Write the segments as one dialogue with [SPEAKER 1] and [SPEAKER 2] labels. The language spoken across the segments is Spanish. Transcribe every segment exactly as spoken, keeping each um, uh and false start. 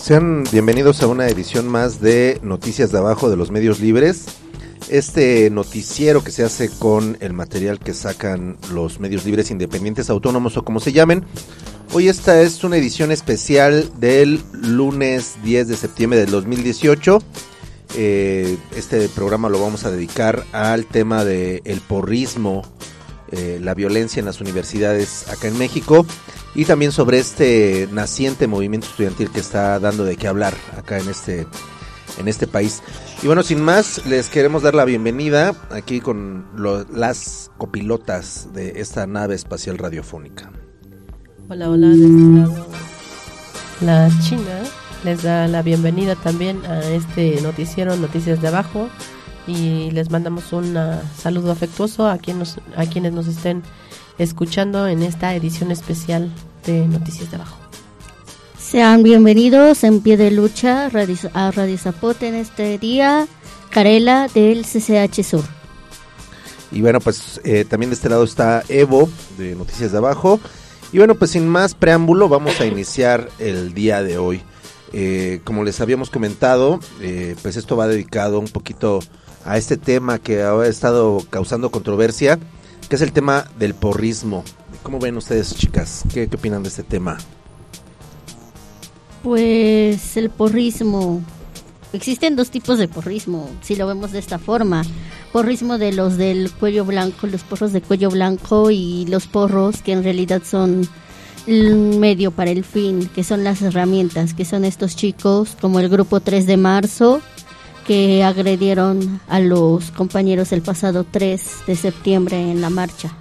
[SPEAKER 1] Sean bienvenidos a una edición más de Noticias de Abajo de los Medios Libres. Este noticiero que se hace con el material que sacan los medios libres independientes, autónomos o como se llamen. Hoy esta es una edición especial del lunes diez de septiembre del dos mil dieciocho. Eh, este programa lo vamos a dedicar al tema del porrismo, eh, la violencia en las universidades acá en México, y también sobre este naciente movimiento estudiantil que está dando de qué hablar acá en este, en este país. Y bueno, sin más, les queremos dar la bienvenida aquí con lo, las copilotas de esta nave espacial radiofónica.
[SPEAKER 2] Hola, hola, de este lado la China les da la bienvenida también a este noticiero Noticias de Abajo, y les mandamos un saludo afectuoso a, quien nos, a quienes nos estén escuchando en esta edición especial de Noticias de Abajo.
[SPEAKER 3] Sean bienvenidos en pie de lucha a Radio Zapote en este día, Carela del C C H Sur.
[SPEAKER 1] Y bueno, pues eh, también de este lado está Evo de Noticias de Abajo. Y bueno, pues sin más preámbulo vamos a iniciar el día de hoy. Eh, como les habíamos comentado, eh, pues esto va dedicado un poquito a este tema que ha estado causando controversia, que es el tema del porrismo. ¿Cómo ven ustedes, chicas? ¿Qué, qué opinan de este tema?
[SPEAKER 3] Pues el porrismo, existen dos tipos de porrismo, si lo vemos de esta forma. Porrismo de los del cuello blanco, los porros de cuello blanco, y los porros que en realidad son un medio para el fin, que son las herramientas, que son estos chicos como el grupo tres de marzo, que agredieron a los compañeros el pasado tres de septiembre en la marcha.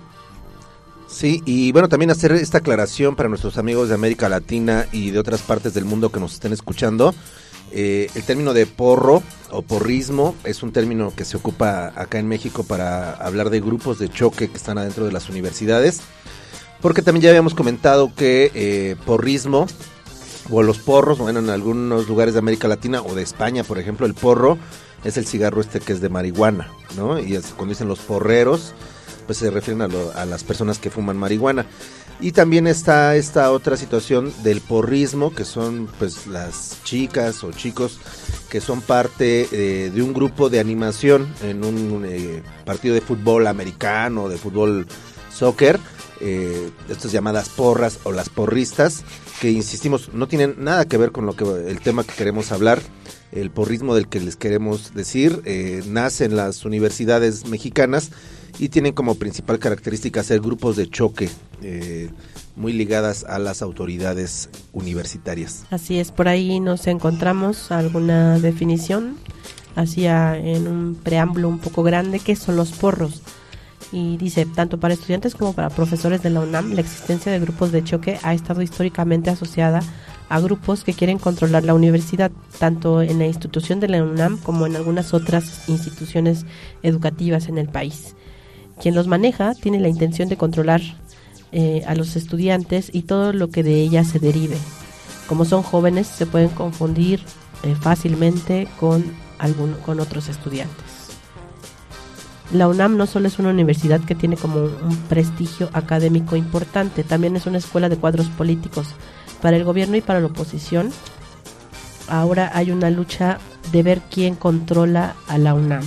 [SPEAKER 1] Sí, y bueno, también hacer esta aclaración para nuestros amigos de América Latina y de otras partes del mundo que nos estén escuchando. Eh, el término de porro o porrismo es un término que se ocupa acá en México para hablar de grupos de choque que están adentro de las universidades, porque también ya habíamos comentado que eh, porrismo o los porros, bueno, en algunos lugares de América Latina o de España, por ejemplo, el porro es el cigarro este que es de marihuana, ¿no? Y es, cuando dicen los porreros, pues se refieren a, lo, a las personas que fuman marihuana. Y también está esta otra situación del porrismo, que son pues las chicas o chicos que son parte eh, de un grupo de animación en un eh, partido de fútbol americano, de fútbol soccer, eh, estas llamadas porras o las porristas, que insistimos, no tienen nada que ver con lo que el tema que queremos hablar. El porrismo del que les queremos decir eh, nace en las universidades mexicanas y tienen como principal característica ser grupos de choque eh, muy ligadas a las autoridades universitarias.
[SPEAKER 2] Así es, por ahí nos encontramos alguna definición, hacía en un preámbulo un poco grande, que son los porros. Y dice, tanto para estudiantes como para profesores de la UNAM, la existencia de grupos de choque ha estado históricamente asociada a grupos que quieren controlar la universidad, tanto en la institución de la UNAM como en algunas otras instituciones educativas en el país. Quien los maneja tiene la intención de controlar eh, a los estudiantes y todo lo que de ella se derive. Como son jóvenes, se pueden confundir eh, fácilmente con, algún, con otros estudiantes. La UNAM no solo es una universidad que tiene como un prestigio académico importante, también es una escuela de cuadros políticos. Para el gobierno y para la oposición, ahora hay una lucha de ver quién controla a la UNAM.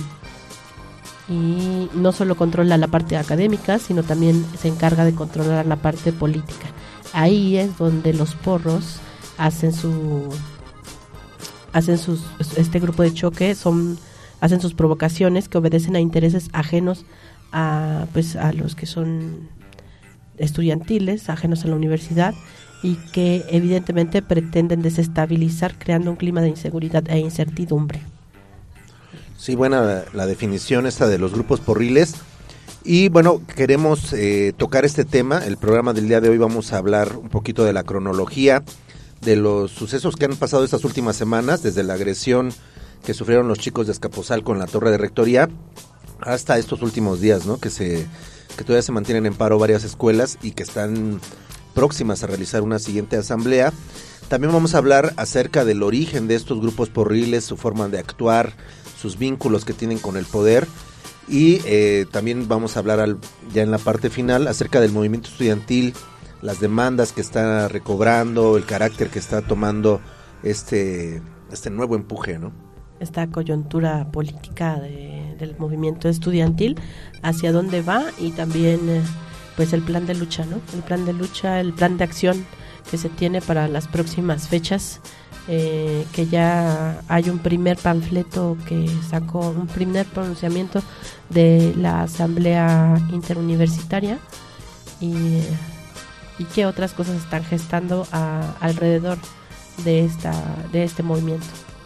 [SPEAKER 2] Y no solo controla la parte académica, sino también se encarga de controlar la parte política. Ahí es donde los porros hacen su hacen sus este grupo de choque, son hacen sus provocaciones que obedecen a intereses ajenos a pues a los que son estudiantiles, ajenos a la universidad, y que evidentemente pretenden desestabilizar, creando un clima de inseguridad e incertidumbre.
[SPEAKER 1] Sí, buena la, la definición esta de los grupos porriles. Y bueno, queremos eh, tocar este tema. El programa del día de hoy vamos a hablar un poquito de la cronología de los sucesos que han pasado estas últimas semanas, desde la agresión que sufrieron los chicos de Azcapotzalco en la torre de rectoría hasta estos últimos días, ¿no? Que se que todavía se mantienen en paro varias escuelas y que están próximas a realizar una siguiente asamblea. También vamos a hablar acerca del origen de estos grupos porriles, su forma de actuar, sus vínculos que tienen con el poder, y eh, también vamos a hablar al, ya en la parte final acerca del movimiento estudiantil, las demandas que está recobrando, el carácter que está tomando este, este nuevo empuje, ¿no?
[SPEAKER 2] Esta coyuntura política de, del movimiento estudiantil, hacia dónde va y también eh, pues el plan de lucha, ¿no? El plan de lucha, el plan de acción que se tiene para las próximas fechas, eh, que ya hay un primer panfleto que sacó, un primer pronunciamiento de la Asamblea Interuniversitaria y, y qué otras cosas están gestando a, alrededor de esta de este movimiento.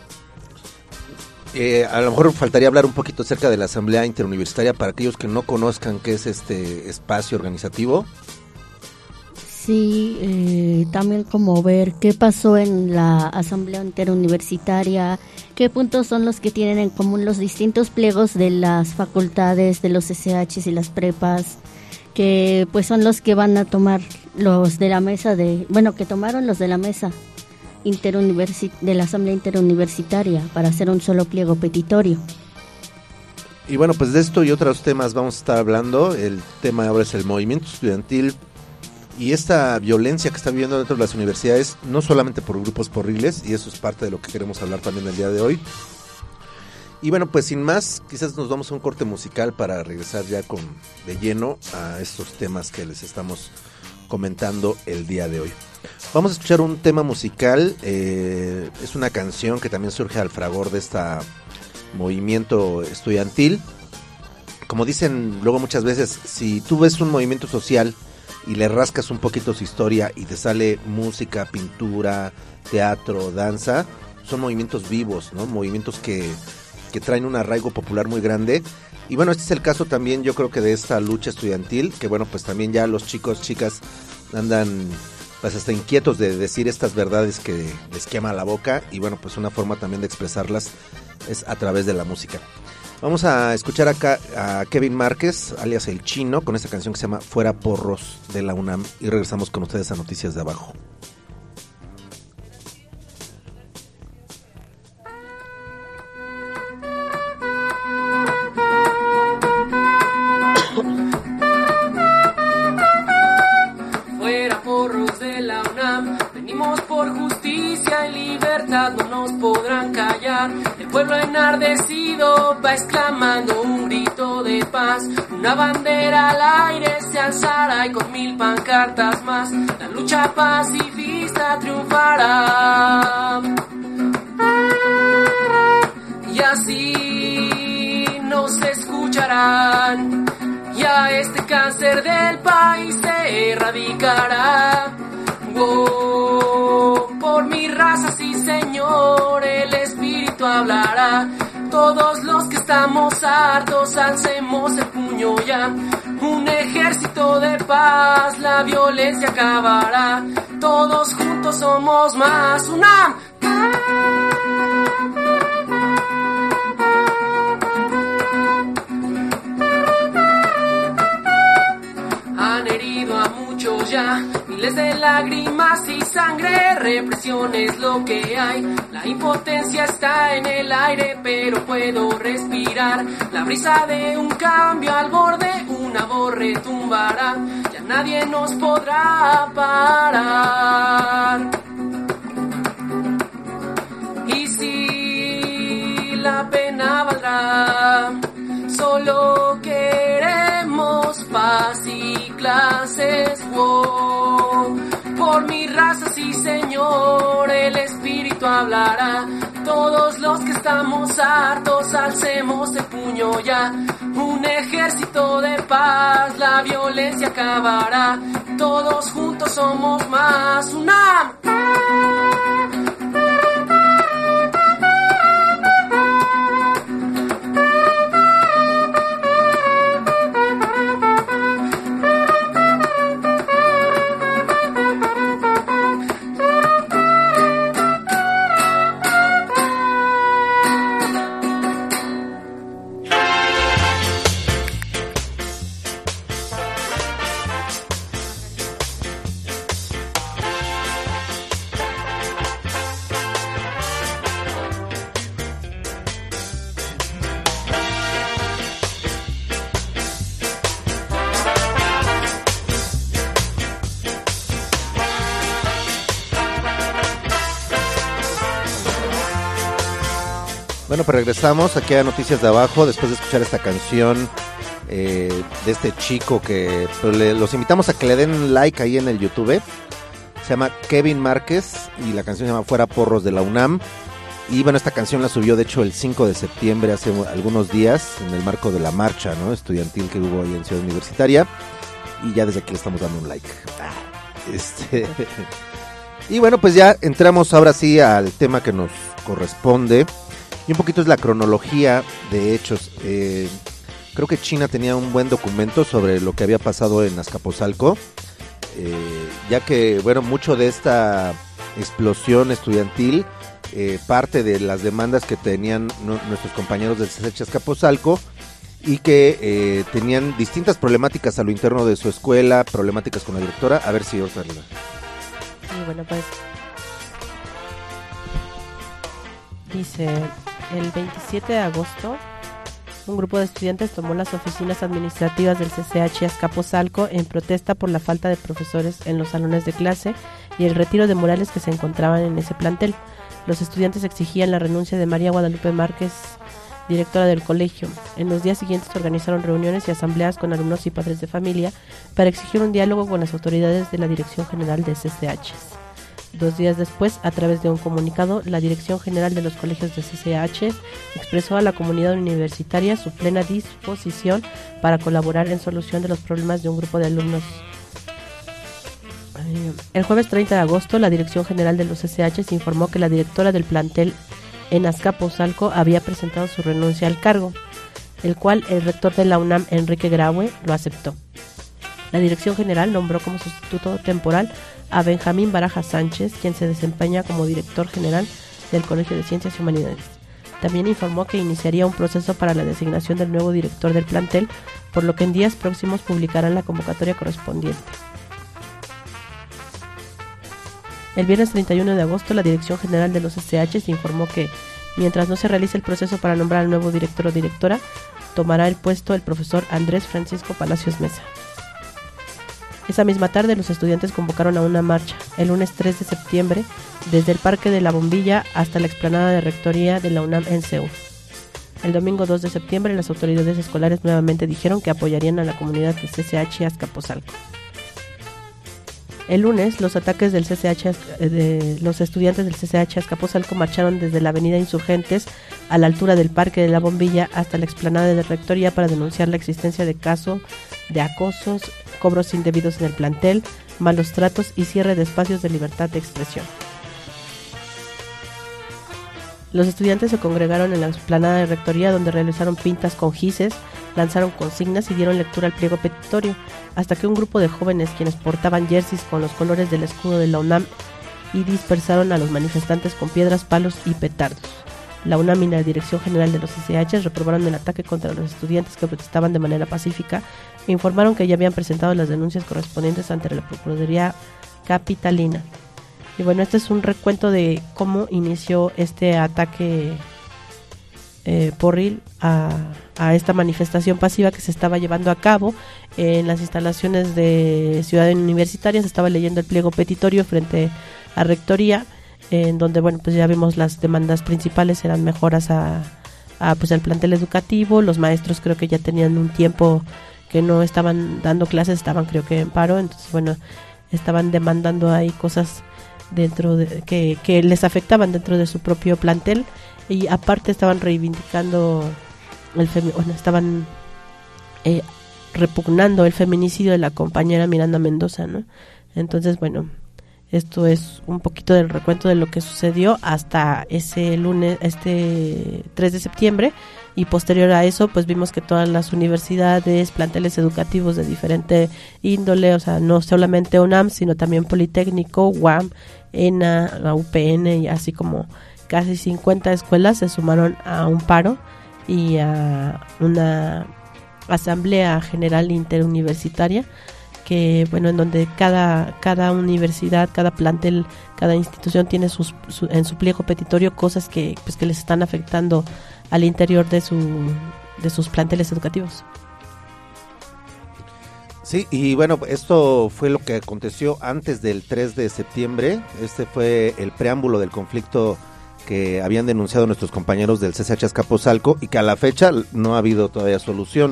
[SPEAKER 1] Eh, a lo mejor faltaría hablar un poquito acerca de la Asamblea Interuniversitaria para aquellos que no conozcan qué es este espacio organizativo.
[SPEAKER 3] Sí, eh, también como ver qué pasó en la Asamblea Interuniversitaria, qué puntos son los que tienen en común los distintos pliegos de las facultades, de los S Hs y las prepas, que pues son los que van a tomar los de la mesa de, bueno, que tomaron los de la mesa interuniversi- de la Asamblea Interuniversitaria para hacer un solo pliego petitorio.
[SPEAKER 1] Y bueno, pues de esto y otros temas vamos a estar hablando. El tema ahora es el movimiento estudiantil y esta violencia que está viviendo dentro de las universidades, no solamente por grupos porriles, y eso es parte de lo que queremos hablar también el día de hoy. Y bueno, pues sin más, quizás nos vamos a un corte musical para regresar ya con de lleno a estos temas que les estamos comentando el día de hoy. Vamos a escuchar un tema musical, eh, es una canción que también surge al fragor de este movimiento estudiantil. Como dicen luego muchas veces, si tú ves un movimiento social y le rascas un poquito su historia y te sale música, pintura, teatro, danza, son movimientos vivos, ¿no? Movimientos que, que traen un arraigo popular muy grande. Y bueno, este es el caso también, yo creo que de esta lucha estudiantil, que bueno, pues también ya los chicos, chicas andan pues hasta inquietos de decir estas verdades que les quema la boca, y bueno, pues una forma también de expresarlas es a través de la música. Vamos a escuchar acá a Kevin Márquez, alias El Chino, con esta canción que se llama Fuera Porros, de la UNAM, y regresamos con ustedes a Noticias de Abajo.
[SPEAKER 4] Fuera porros de la UNAM, venimos por justicia y libertad, no nos podrán callar. El pueblo enardecido va exclamando un grito de paz, una bandera al aire se alzará y con mil pancartas más, la lucha pacifista triunfará. Y así nos escucharán, ya este cáncer del país se erradicará. Oh, por mi raza, sí señor, el espíritu hablará. Todos los que estamos hartos, alcemos el puño ya. Un ejército de paz, la violencia acabará. Todos juntos somos más UNAM. Han herido a muchos ya, miles de lágrimas y sangre, represión es lo que hay. La impotencia está en el aire, pero puedo respirar. La brisa de un cambio al borde, una voz retumbará. Ya nadie nos podrá parar. Y si la pena valdrá, solo queremos paz y clases, wow. Por mi raza, sí señor, el espíritu hablará. Todos los que estamos hartos, alcemos el puño ya. Un ejército de paz, la violencia acabará. Todos juntos somos más UNAM.
[SPEAKER 1] Bueno, pues regresamos aquí a Noticias de Abajo después de escuchar esta canción eh, de este chico que pues, le, los invitamos a que le den like ahí en el YouTube. Se llama Kevin Márquez y la canción se llama Fuera Porros de la UNAM. Y bueno, esta canción la subió de hecho el cinco de septiembre, hace algunos días, en el marco de la marcha, ¿no?, estudiantil que hubo ahí en Ciudad Universitaria. Y ya desde aquí le estamos dando un like. Este... Y bueno, pues ya entramos ahora sí al tema que nos corresponde. Y un poquito es la cronología de hechos. Eh, creo que China tenía un buen documento sobre lo que había pasado en Azcapotzalco. Eh, ya que, bueno, mucho de esta explosión estudiantil, eh, parte de las demandas que tenían no, nuestros compañeros del C C H Azcapotzalco, y que eh, tenían distintas problemáticas a lo interno de su escuela, problemáticas con la directora. A ver si otra arriba.
[SPEAKER 2] Y bueno, pues dice, el veintisiete de agosto, un grupo de estudiantes tomó las oficinas administrativas del C C H Azcapotzalco en protesta por la falta de profesores en los salones de clase y el retiro de murales que se encontraban en ese plantel. Los estudiantes exigían la renuncia de María Guadalupe Márquez, directora del colegio. En los días siguientes se organizaron reuniones y asambleas con alumnos y padres de familia para exigir un diálogo con las autoridades de la Dirección General de C C H. Dos días después, a través de un comunicado, la Dirección General de los Colegios de C C H expresó a la comunidad universitaria su plena disposición para colaborar en solución de los problemas de un grupo de alumnos. El jueves treinta de agosto, la Dirección General de los C C H informó que la directora del plantel en Azcapotzalco había presentado su renuncia al cargo, el cual el rector de la UNAM, Enrique Graue, lo aceptó. La Dirección General nombró como sustituto temporal a Benjamín Baraja Sánchez, quien se desempeña como director general del Colegio de Ciencias y Humanidades. También informó que iniciaría un proceso para la designación del nuevo director del plantel, por lo que en días próximos publicarán la convocatoria correspondiente. El viernes treinta y uno de agosto, la Dirección General de los C C H informó que, mientras no se realice el proceso para nombrar al nuevo director o directora, tomará el puesto el profesor Andrés Francisco Palacios Mesa. Esa misma tarde, los estudiantes convocaron a una marcha, el lunes tres de septiembre, desde el Parque de la Bombilla hasta la explanada de Rectoría de la UNAM en Seúl. El domingo dos de septiembre, las autoridades escolares nuevamente dijeron que apoyarían a la comunidad de C C H Azcapotzalco. El lunes, los ataques del C C H, de los estudiantes del C C H Azcapotzalco marcharon desde la avenida Insurgentes a la altura del Parque de la Bombilla hasta la explanada de Rectoría para denunciar la existencia de casos de acosos, cobros indebidos en el plantel, malos tratos y cierre de espacios de libertad de expresión. Los estudiantes se congregaron en la explanada de Rectoría, donde realizaron pintas con gises, lanzaron consignas y dieron lectura al pliego petitorio, hasta que un grupo de jóvenes, quienes portaban jerseys con los colores del escudo de la UNAM, y dispersaron a los manifestantes con piedras, palos y petardos. La UNAM y la Dirección General de los C C H reprobaron el ataque contra los estudiantes que protestaban de manera pacífica e informaron que ya habían presentado las denuncias correspondientes ante la Procuraduría Capitalina. Y bueno, este es un recuento de cómo inició este ataque eh, porril a, a esta manifestación pasiva que se estaba llevando a cabo en las instalaciones de Ciudad Universitaria. Se estaba leyendo el pliego petitorio frente a Rectoría, en donde, bueno, pues ya vimos las demandas principales eran mejoras a, a pues al plantel educativo. Los maestros creo que ya tenían un tiempo que no estaban dando clases, estaban creo que en paro, entonces bueno, estaban demandando ahí cosas dentro de que, que les afectaban dentro de su propio plantel, y aparte estaban reivindicando el femi- bueno, estaban eh, repugnando el feminicidio de la compañera Miranda Mendoza, ¿no? Entonces, bueno, esto es un poquito del recuento de lo que sucedió hasta ese lunes, este tres de septiembre, y posterior a eso pues vimos que todas las universidades, planteles educativos de diferente índole, o sea, no solamente UNAM, sino también Politécnico, U A M, ENA, la U P N, y así como casi cincuenta escuelas se sumaron a un paro y a una asamblea general interuniversitaria, que bueno, en donde cada cada universidad, cada plantel, cada institución tiene sus su, en su pliego petitorio cosas que pues que les están afectando al interior de su de sus planteles educativos.
[SPEAKER 1] Sí, y bueno, esto fue lo que aconteció antes del tres de septiembre. Este fue el preámbulo del conflicto que habían denunciado nuestros compañeros del C C H Azcapotzalco y que a la fecha no ha habido todavía solución.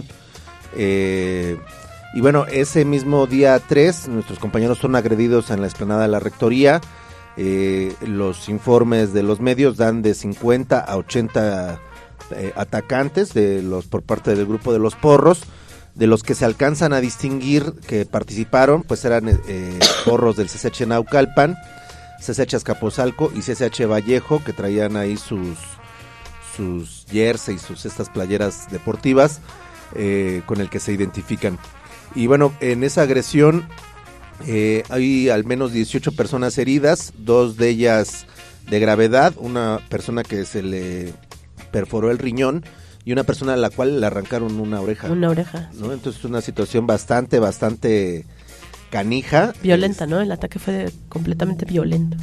[SPEAKER 1] Eh, y bueno, ese mismo día tres, nuestros compañeros son agredidos en la explanada de la Rectoría. Eh, los informes de los medios dan de cincuenta a ochenta eh, atacantes de los por parte del grupo de los porros. De los que se alcanzan a distinguir que participaron, pues eran eh, porros del C C H Naucalpan, C C H Azcapotzalco y C C H Vallejo, que traían ahí sus sus jerseys, sus estas playeras deportivas eh, con el que se identifican. Y bueno, en esa agresión eh, hay al menos dieciocho personas heridas, dos de ellas de gravedad, una persona que se le perforó el riñón y una persona a la cual le arrancaron una oreja.
[SPEAKER 2] Una oreja.
[SPEAKER 1] ¿No? Entonces es una situación bastante, bastante canija.
[SPEAKER 2] Violenta, ¿no? El ataque fue completamente violento.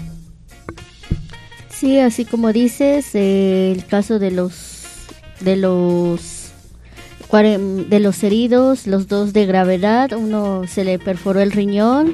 [SPEAKER 3] Sí, así como dices, eh, el caso de los de los de los heridos, los dos de gravedad, uno se le perforó el riñón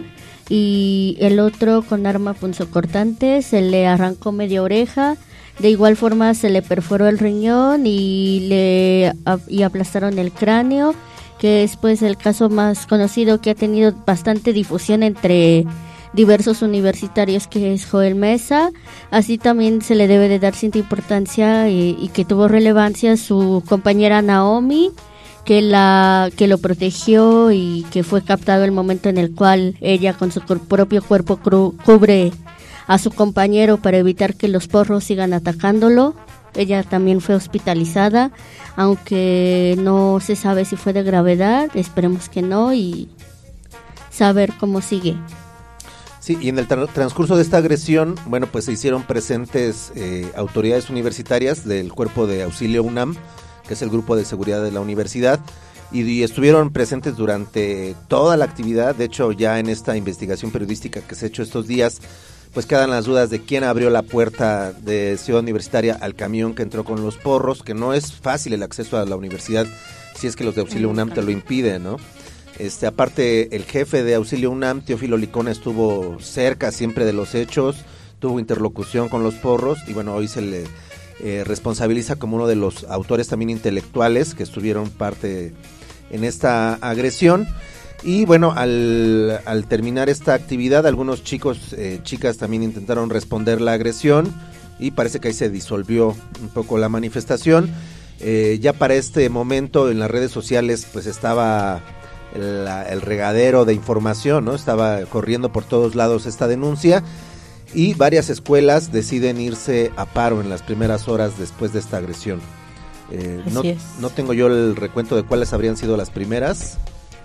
[SPEAKER 3] y el otro con arma punzocortante se le arrancó media oreja. De igual forma se le perforó el riñón y le y aplastaron el cráneo, que es pues el caso más conocido que ha tenido bastante difusión entre diversos universitarios, que es Joel Mesa. Así también se le debe de dar cierta importancia y, y que tuvo relevancia su compañera Naomi, que la que lo protegió y que fue captado el momento en el cual ella con su propio cuerpo cru, cubre a su compañero para evitar que los porros sigan atacándolo. Ella también fue hospitalizada, aunque no se sabe si fue de gravedad, esperemos que no, y saber cómo sigue.
[SPEAKER 1] Sí, y en el tra- transcurso de esta agresión, bueno, pues se hicieron presentes eh, autoridades universitarias del Cuerpo de Auxilio UNAM, que es el grupo de seguridad de la universidad, y, y estuvieron presentes durante toda la actividad. De hecho, ya en esta investigación periodística que se ha hecho estos días, pues quedan las dudas de quién abrió la puerta de Ciudad Universitaria al camión que entró con los porros, que no es fácil el acceso a la universidad si es que los de Auxilio UNAM te lo impiden, ¿no? Este, aparte, el jefe de Auxilio UNAM, Teófilo Licona, estuvo cerca siempre de los hechos, tuvo interlocución con los porros y bueno, hoy se le eh, responsabiliza como uno de los autores también intelectuales que estuvieron parte en esta agresión. Y bueno, al, al terminar esta actividad, algunos chicos, eh, chicas también intentaron responder la agresión y parece que ahí se disolvió un poco la manifestación. Eh, ya para este momento en las redes sociales pues estaba el, el regadero de información, ¿no? Estaba corriendo por todos lados esta denuncia y varias escuelas deciden irse a paro en las primeras horas después de esta agresión. Eh,
[SPEAKER 2] Así
[SPEAKER 1] no,
[SPEAKER 2] es.
[SPEAKER 1] no tengo yo el recuento de cuáles habrían sido las primeras.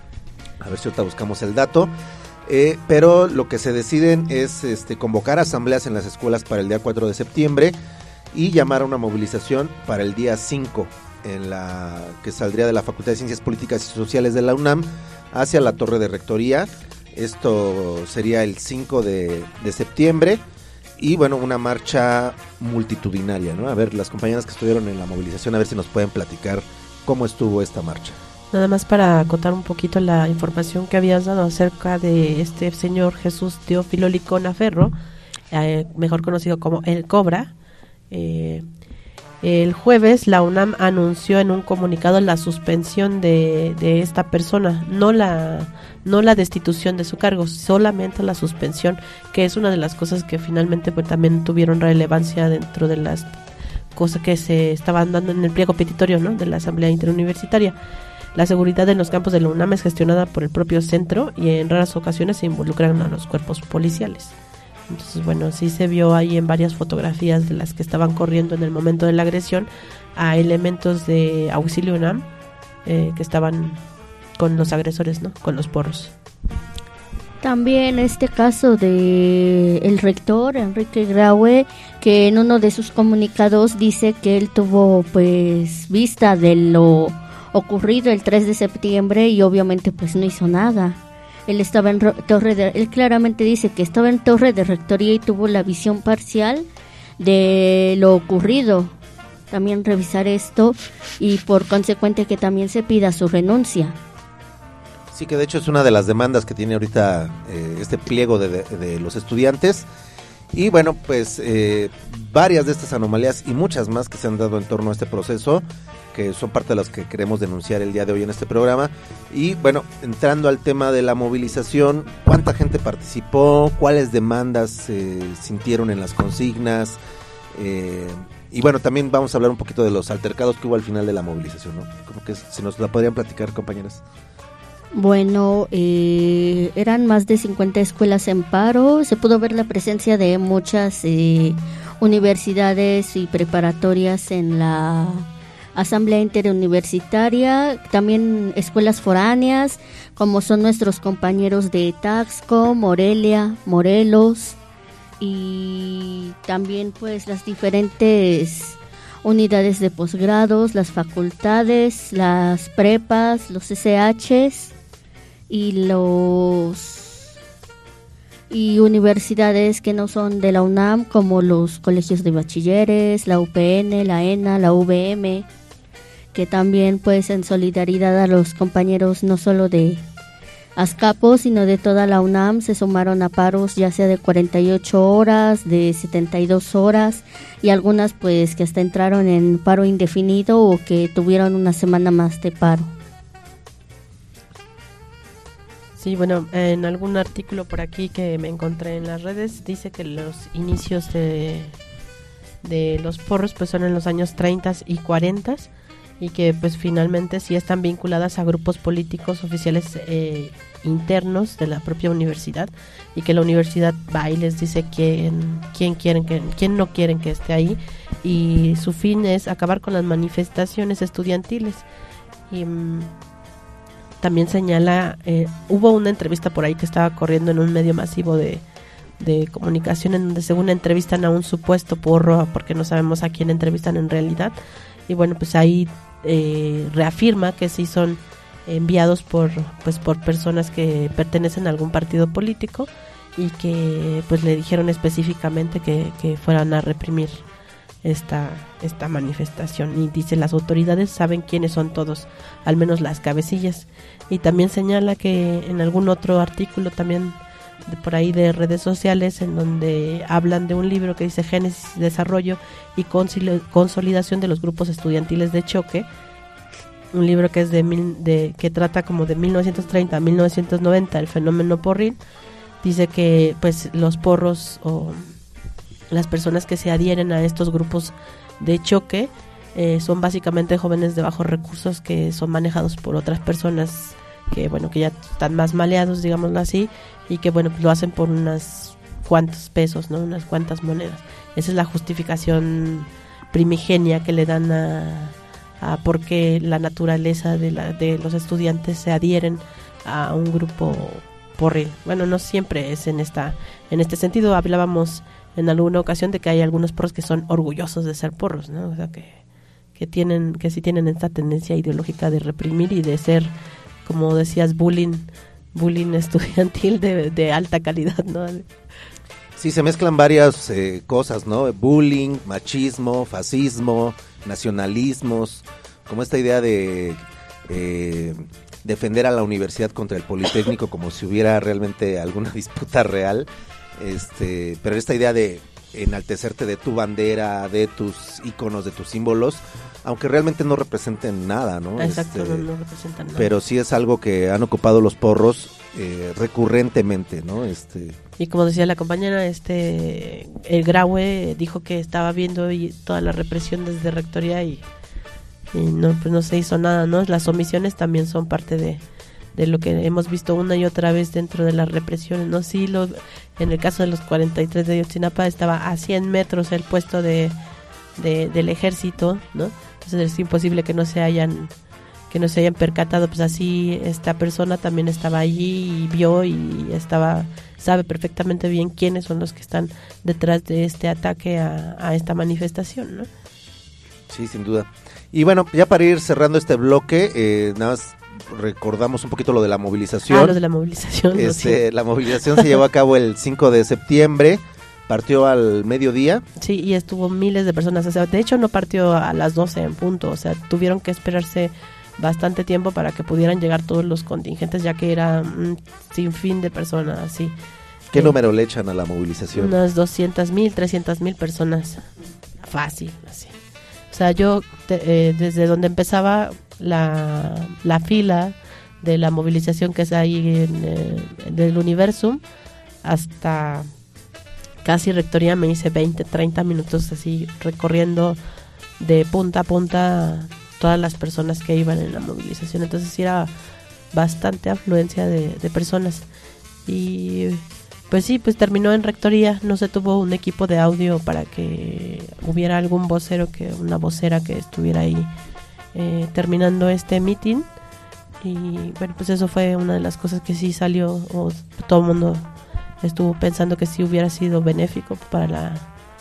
[SPEAKER 1] A ver si ahorita buscamos el dato. Eh, pero lo que se deciden es este, convocar asambleas en las escuelas para el día cuatro de septiembre y llamar a una movilización para el día cinco, en la que saldría de la Facultad de Ciencias Políticas y Sociales de la UNAM hacia la Torre de Rectoría. Esto sería el cinco de, de septiembre. Y bueno, una marcha multitudinaria, ¿no? A ver, las compañeras que estuvieron en la movilización, a ver si nos pueden platicar cómo estuvo esta marcha.
[SPEAKER 2] Nada más para acotar un poquito la información que habías dado acerca de este señor Jesús Teófilo Licona Ferro, eh, mejor conocido como El Cobra. Eh, el jueves la UNAM anunció en un comunicado la suspensión de, de esta persona, no la, no la destitución de su cargo, solamente la suspensión, que es una de las cosas que finalmente pues, también tuvieron relevancia dentro de las cosas que se estaban dando en el pliego petitorio, ¿no?, de la Asamblea Interuniversitaria. La seguridad en los campos de la UNAM es gestionada por el propio centro y en raras ocasiones se involucran a los cuerpos policiales. Entonces, bueno, sí se vio ahí en varias fotografías de las que estaban corriendo en el momento de la agresión a elementos de Auxilio UNAM eh, que estaban con los agresores, ¿no?, con los porros.
[SPEAKER 3] También este caso de el rector Enrique Graue, que en uno de sus comunicados dice que él tuvo pues vista de lo ocurrido el tres de septiembre y obviamente pues no hizo nada. Él estaba en ro- torre de, él claramente dice que estaba en torre de rectoría y tuvo la visión parcial de lo ocurrido. También revisar esto y por consecuente que también se pida su renuncia.
[SPEAKER 1] Sí, que de hecho es una de las demandas que tiene ahorita eh, este pliego de, de, de los estudiantes. Y bueno, pues eh, varias de estas anomalías y muchas más que se han dado en torno a este proceso, que son parte de las que queremos denunciar el día de hoy en este programa. Y bueno, entrando al tema de la movilización, ¿cuánta gente participó? ¿Cuáles demandas se eh, sintieron en las consignas? Eh, y bueno, también vamos a hablar un poquito de los altercados que hubo al final de la movilización, ¿no? Como que si nos la podrían platicar, compañeras.
[SPEAKER 3] Bueno, eh, eran más de cincuenta escuelas en paro. Se pudo ver la presencia de muchas eh, universidades y preparatorias en la asamblea interuniversitaria, también escuelas foráneas, como son nuestros compañeros de Taxco, Morelia, Morelos, y también pues las diferentes unidades de posgrados, las facultades, las prepas, los S Hs y los y universidades que no son de la UNAM, como los colegios de bachilleres, la U P N, la ENA, la U V M, que también pues en solidaridad a los compañeros no solo de Azcapo, sino de toda la UNAM, se sumaron a paros ya sea de cuarenta y ocho horas, de setenta y dos horas, y algunas pues que hasta entraron en paro indefinido o que tuvieron una semana más de paro.
[SPEAKER 2] Sí, bueno, en algún artículo por aquí que me encontré en las redes dice que los inicios de, de los porros pues son en los años treinta y cuarenta, y que pues finalmente sí están vinculadas a grupos políticos oficiales eh, internos de la propia universidad, y que la universidad va y les dice quién, quién, quieren que, quién no quieren que esté ahí, y su fin es acabar con las manifestaciones estudiantiles. Y mmm, también señala, eh, hubo una entrevista por ahí que estaba corriendo en un medio masivo de, de comunicación, en donde según entrevistan a un supuesto porro, porque no sabemos a quién entrevistan en realidad, y bueno, pues ahí eh, reafirma que sí son enviados por pues por personas que pertenecen a algún partido político, y que pues le dijeron específicamente que, que fueran a reprimir esta esta manifestación, y dice las autoridades saben quiénes son todos, al menos las cabecillas. Y también señala que en algún otro artículo también de por ahí de redes sociales, en donde hablan de un libro que dice Génesis, Desarrollo y Consolidación de los Grupos Estudiantiles de Choque, un libro que es de, mil, de que trata como de mil novecientos treinta a mil novecientos noventa el fenómeno porril. Dice que pues los porros o las personas que se adhieren a estos grupos de choque eh, son básicamente jóvenes de bajos recursos que son manejados por otras personas que bueno que ya están más maleados, digámoslo así, y que bueno pues lo hacen por unas cuantos pesos, no unas cuantas monedas. Esa es la justificación primigenia que le dan a, a por qué la naturaleza de, la, de los estudiantes se adhieren a un grupo porril. Bueno, no siempre es en esta en este sentido. Hablábamos en alguna ocasión de que hay algunos porros que son orgullosos de ser porros, ¿no? O sea, que, que tienen, que sí tienen esta tendencia ideológica de reprimir y de ser, como decías, bullying, bullying estudiantil de, de alta calidad, ¿no?
[SPEAKER 1] Sí, se mezclan varias eh, cosas, ¿no? Bullying, machismo, fascismo, nacionalismos, como esta idea de eh, defender a la universidad contra el Politécnico como si hubiera realmente alguna disputa real. Este, pero esta idea de enaltecerte de tu bandera, de tus íconos, de tus símbolos, aunque realmente no representen nada, ¿no?
[SPEAKER 2] Exacto,
[SPEAKER 1] este,
[SPEAKER 2] no, no representan nada.
[SPEAKER 1] Pero sí es algo que han ocupado los porros eh, recurrentemente, ¿no? Este
[SPEAKER 2] y como decía la compañera, este el Graue dijo que estaba viendo y toda la represión desde rectoría y, y no pues no se hizo nada, ¿no? Las omisiones también son parte de de lo que hemos visto una y otra vez dentro de las represiones, ¿no? Sí, lo, en el caso de los cuarenta y tres de Ayotzinapa estaba a cien metros el puesto de, de del ejército, ¿no? Entonces es imposible que no se hayan que no se hayan percatado. Pues así esta persona también estaba allí y vio y estaba sabe perfectamente bien quiénes son los que están detrás de este ataque a, a esta manifestación, ¿no?
[SPEAKER 1] Sí, sin duda. Y bueno, ya para ir cerrando este bloque, eh, nada más recordamos un poquito lo de la movilización.
[SPEAKER 2] Ah, lo de la movilización.
[SPEAKER 1] Este, la movilización se llevó a cabo el cinco de septiembre, partió al mediodía.
[SPEAKER 2] Sí, y estuvo miles de personas. O sea, de hecho no partió a las doce en punto, o sea, tuvieron que esperarse bastante tiempo para que pudieran llegar todos los contingentes, ya que era un sinfín de personas así.
[SPEAKER 1] ¿Qué sí. número le echan a la movilización?
[SPEAKER 2] Unas doscientas mil, trescientas mil personas. Fácil, así. O sea, yo te, eh, desde donde empezaba la, la fila de la movilización que es ahí en, eh, en el Universum, hasta casi Rectoría me hice veinte, treinta minutos así recorriendo de punta a punta todas las personas que iban en la movilización. Entonces sí era bastante afluencia de, de personas. Y pues sí, pues terminó en Rectoría, no se tuvo un equipo de audio para que hubiera algún vocero, que una vocera que estuviera ahí eh, terminando este meeting. Y bueno, pues eso fue una de las cosas que sí salió, o todo el mundo estuvo pensando que sí hubiera sido benéfico para la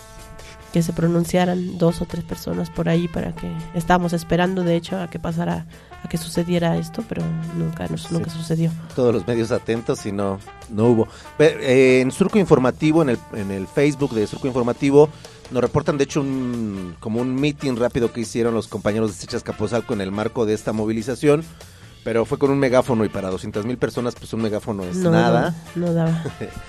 [SPEAKER 2] que se pronunciaran dos o tres personas por ahí, para que estábamos esperando de hecho a que pasara, a que sucediera esto, pero nunca nos, sí. nunca sucedió.
[SPEAKER 1] Todos los medios atentos y no no hubo. Pero, eh, en Surco Informativo, en el en el Facebook de Surco Informativo, nos reportan de hecho un como un meeting rápido que hicieron los compañeros de Sechas Capozalco en el marco de esta movilización, pero fue con un megáfono y para doscientas mil personas pues un megáfono es
[SPEAKER 2] no,
[SPEAKER 1] nada.
[SPEAKER 2] No, no daba.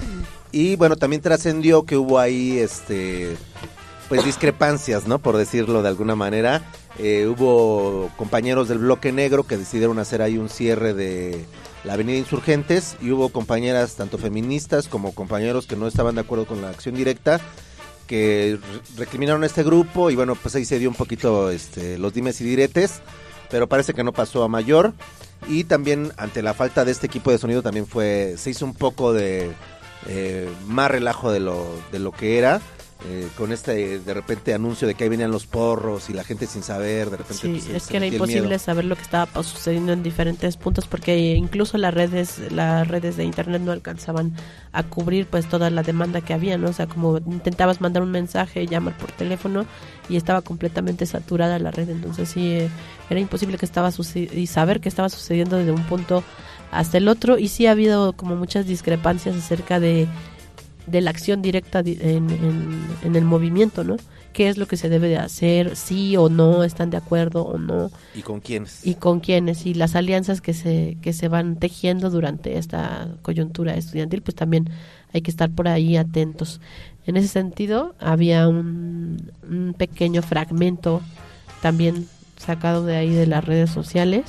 [SPEAKER 1] Y bueno, también trascendió que hubo ahí este pues discrepancias, ¿no? Por decirlo de alguna manera. Eh, hubo compañeros del Bloque Negro que decidieron hacer ahí un cierre de la Avenida Insurgentes, y hubo compañeras tanto feministas como compañeros que no estaban de acuerdo con la acción directa, que recriminaron a este grupo, y bueno, pues ahí se dio un poquito este los dimes y diretes, pero parece que no pasó a mayor. Y también ante la falta de este equipo de sonido también fue se hizo un poco de eh, más relajo de lo de lo que era. Eh, con este de repente anuncio de que ahí venían los porros y la gente sin saber, de repente
[SPEAKER 2] sí,
[SPEAKER 1] pues,
[SPEAKER 2] es
[SPEAKER 1] se
[SPEAKER 2] que era imposible saber lo que estaba sucediendo en diferentes puntos, porque incluso las redes las redes de internet no alcanzaban a cubrir pues toda la demanda que había, ¿no? O sea, como intentabas mandar un mensaje, llamar por teléfono, y estaba completamente saturada la red. Entonces sí, eh, era imposible que estaba sucediendo y saber qué estaba sucediendo desde un punto hasta el otro. Y sí ha habido como muchas discrepancias acerca de de la acción directa en, en, en el movimiento, ¿no? ¿Qué es lo que se debe de hacer? ¿Sí o no? ¿Están de acuerdo o no?
[SPEAKER 1] ¿Y con quiénes?
[SPEAKER 2] Y con quiénes, y las alianzas que se que se van tejiendo durante esta coyuntura estudiantil, pues también hay que estar por ahí atentos. En ese sentido, había un, un pequeño fragmento también sacado de ahí de las redes sociales,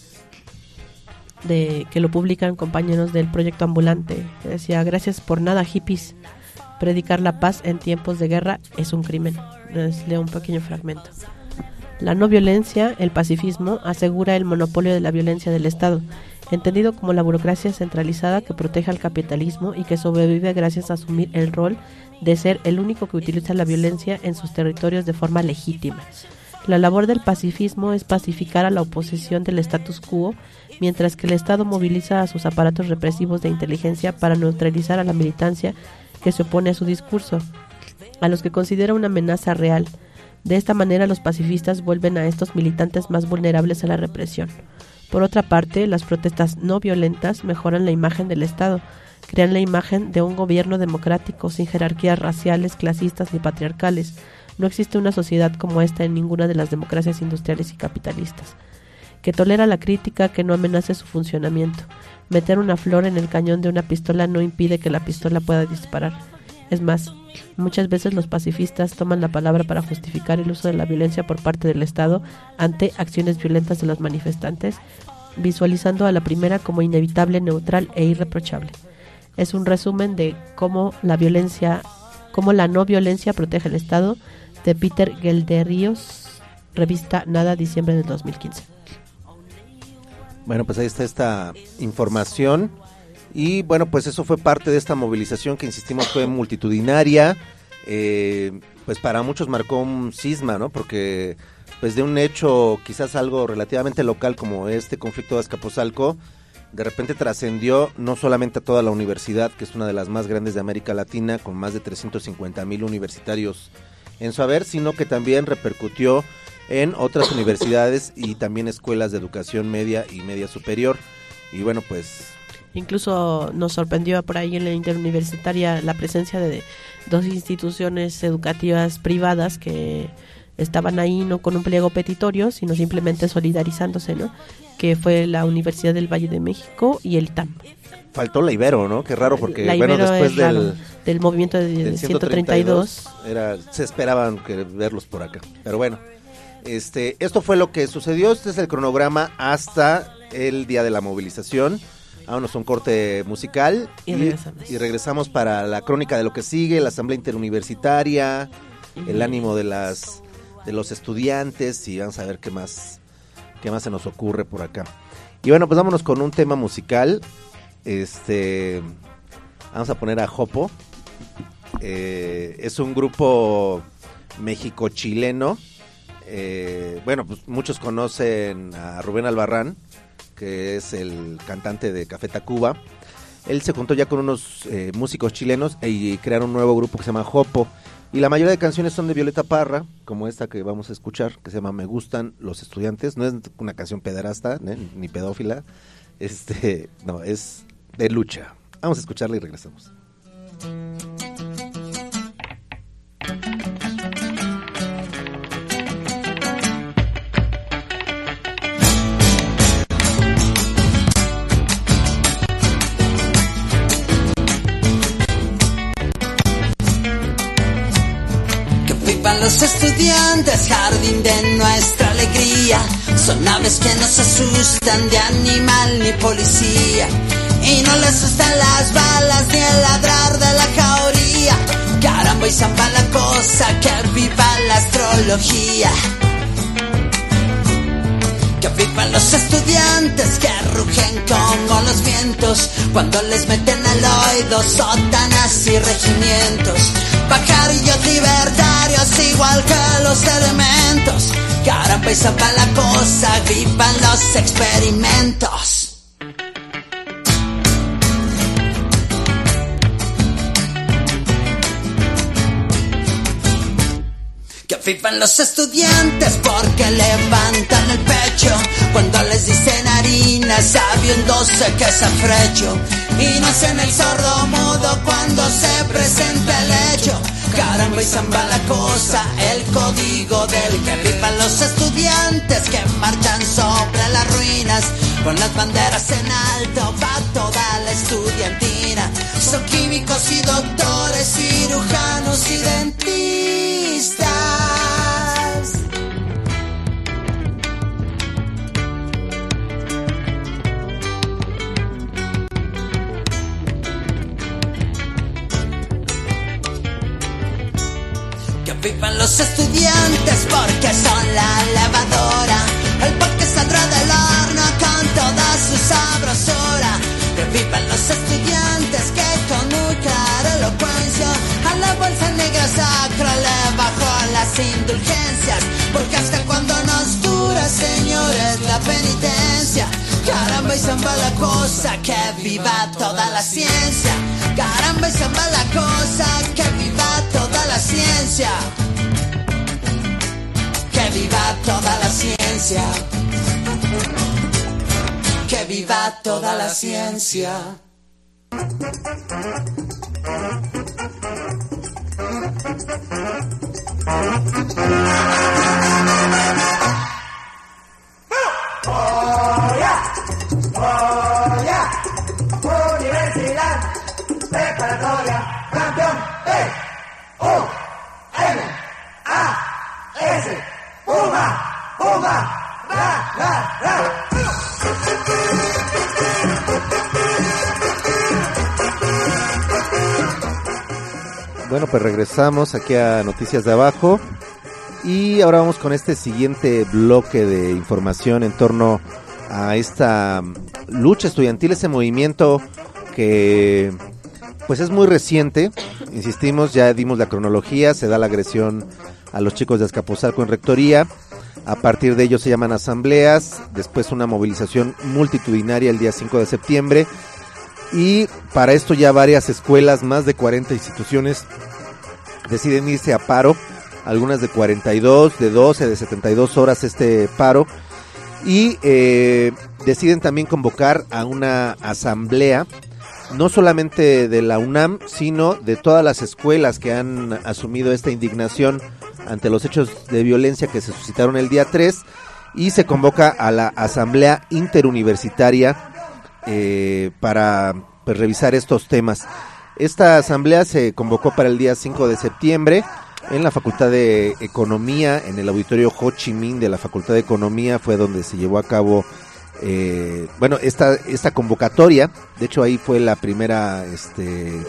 [SPEAKER 2] de que lo publican compañeros del Proyecto Ambulante, que decía: gracias por nada, hippies, predicar la paz en tiempos de guerra es un crimen. Les leo un pequeño fragmento. La no violencia, el pacifismo, asegura el monopolio de la violencia del Estado, entendido como la burocracia centralizada que protege al capitalismo y que sobrevive gracias a asumir el rol de ser el único que utiliza la violencia en sus territorios de forma legítima. La labor del pacifismo es pacificar a la oposición del status quo, mientras que el Estado moviliza a sus aparatos represivos de inteligencia para neutralizar a la militancia que se opone a su discurso, a los que considera una amenaza real. De esta manera, los pacifistas vuelven a estos militantes más vulnerables a la represión. Por otra parte, las protestas no violentas mejoran la imagen del Estado, crean la imagen de un gobierno democrático sin jerarquías raciales, clasistas ni patriarcales. No existe una sociedad como esta en ninguna de las democracias industriales y capitalistas, que tolera la crítica, que no amenace su funcionamiento. Meter una flor en el cañón de una pistola no impide que la pistola pueda disparar. Es más, muchas veces los pacifistas toman la palabra para justificar el uso de la violencia por parte del Estado ante acciones violentas de los manifestantes, visualizando a la primera como inevitable, neutral e irreprochable. Es un resumen de cómo la violencia, cómo la no violencia protege el Estado, de Peter Gelderrios, revista Nada, diciembre del dos mil quince.
[SPEAKER 1] Bueno, pues ahí está esta información. Y bueno, pues eso fue parte de esta movilización que, insistimos, fue multitudinaria. Eh, pues para muchos marcó un cisma, ¿no? Porque pues de un hecho quizás algo relativamente local como este conflicto de Azcapotzalco, de repente trascendió no solamente a toda la universidad, que es una de las más grandes de América Latina, con más de trescientos cincuenta mil universitarios en su haber, sino que también repercutió en otras universidades y también escuelas de educación media y media superior. Y bueno, pues
[SPEAKER 2] incluso nos sorprendió por ahí en la interuniversitaria la presencia de dos instituciones educativas privadas que estaban ahí no con un pliego petitorio, sino simplemente solidarizándose, ¿no? Que fue la Universidad del Valle de México y el I T A M.
[SPEAKER 1] Faltó la Ibero, ¿no? Qué raro, porque
[SPEAKER 2] la
[SPEAKER 1] bueno,
[SPEAKER 2] Ibero
[SPEAKER 1] después
[SPEAKER 2] es
[SPEAKER 1] del,
[SPEAKER 2] raro, del movimiento de
[SPEAKER 1] del
[SPEAKER 2] ciento treinta y dos,
[SPEAKER 1] era, se esperaban que verlos por acá. Pero bueno, este, esto fue lo que sucedió. Este es el cronograma hasta el día de la movilización. Vámonos a un corte musical
[SPEAKER 2] y, y regresamos.
[SPEAKER 1] Y regresamos para la crónica de lo que sigue, la asamblea interuniversitaria, uh-huh. el ánimo de las de los estudiantes, y vamos a ver qué más, qué más se nos ocurre por acá. Y bueno, pues vámonos con un tema musical. Este, vamos a poner a Jopo. Eh, es un grupo México-chileno. Eh, bueno, pues muchos conocen a Rubén Albarrán, que es el cantante de Café Tacuba. Él se juntó ya con unos eh, músicos chilenos y crearon un nuevo grupo que se llama Jopo. Y la mayoría de canciones son de Violeta Parra, como esta que vamos a escuchar, que se llama Me Gustan los Estudiantes. No es una canción pederasta, ¿eh? Ni pedófila. Este, no, es de lucha. Vamos a escucharla y regresamos.
[SPEAKER 5] Los estudiantes, jardín de nuestra alegría, son aves que no se asustan de animal ni policía, y no les asustan las balas ni el ladrar de la jauría. Caramba y zamba la cosa, que viva la astrología. Que vivan los estudiantes que rugen como los vientos cuando les meten al oído sotanas y regimientos. Pajarillos libertarios igual que los elementos. Caramba y zapa la cosa, vivan los experimentos. Que vivan los estudiantes porque levantan el pecho cuando les dicen harina sabiéndose que es afrecho, y no hacen el sordo mudo cuando se presenta el hecho. Caramba y zamba la cosa, el código del que vivan los estudiantes que marchan sobre las ruinas con las banderas en alto, va toda la estudiantina. Son químicos y doctores, cirujanos y dentistas. Vivan los estudiantes porque son la lavadora, el pan que saldrá del horno con toda su sabrosura. Que vivan los estudiantes que con muy clara elocuencia a la bolsa negra sacra le bajó las indulgencias, porque hasta cuando nos dura, señores, la penitencia. Caramba y zamba la cosa, que viva toda la ciencia. Caramba y zamba la cosa, que viva toda la ciencia. Que viva toda la ciencia. Que viva toda la ciencia. Universidad preparatoria, campeón, P, U, M, A, S, Puma, Puma, ra, ra, ra.
[SPEAKER 1] Bueno, pues regresamos aquí a Noticias de Abajo y ahora vamos con este siguiente bloque de información en torno a esta lucha estudiantil, ese movimiento que pues es muy reciente. Insistimos, ya dimos la cronología, se da la agresión a los chicos de Azcapotzalco en rectoría, a partir de ello se llaman asambleas, después una movilización multitudinaria el día cinco de septiembre, y para esto ya varias escuelas, más de cuarenta instituciones deciden irse a paro, algunas de cuarenta y dos, de doce, de setenta y dos horas este paro, y eh, deciden también convocar a una asamblea, no solamente de la UNAM, sino de todas las escuelas que han asumido esta indignación ante los hechos de violencia que se suscitaron el día tres y se convoca a la Asamblea Interuniversitaria eh, para pues, revisar estos temas. Esta asamblea se convocó para el día cinco de septiembre en la Facultad de Economía, en el auditorio Ho Chi Minh de la Facultad de Economía, fue donde se llevó a cabo eh, bueno esta esta convocatoria. De hecho ahí fue la primera este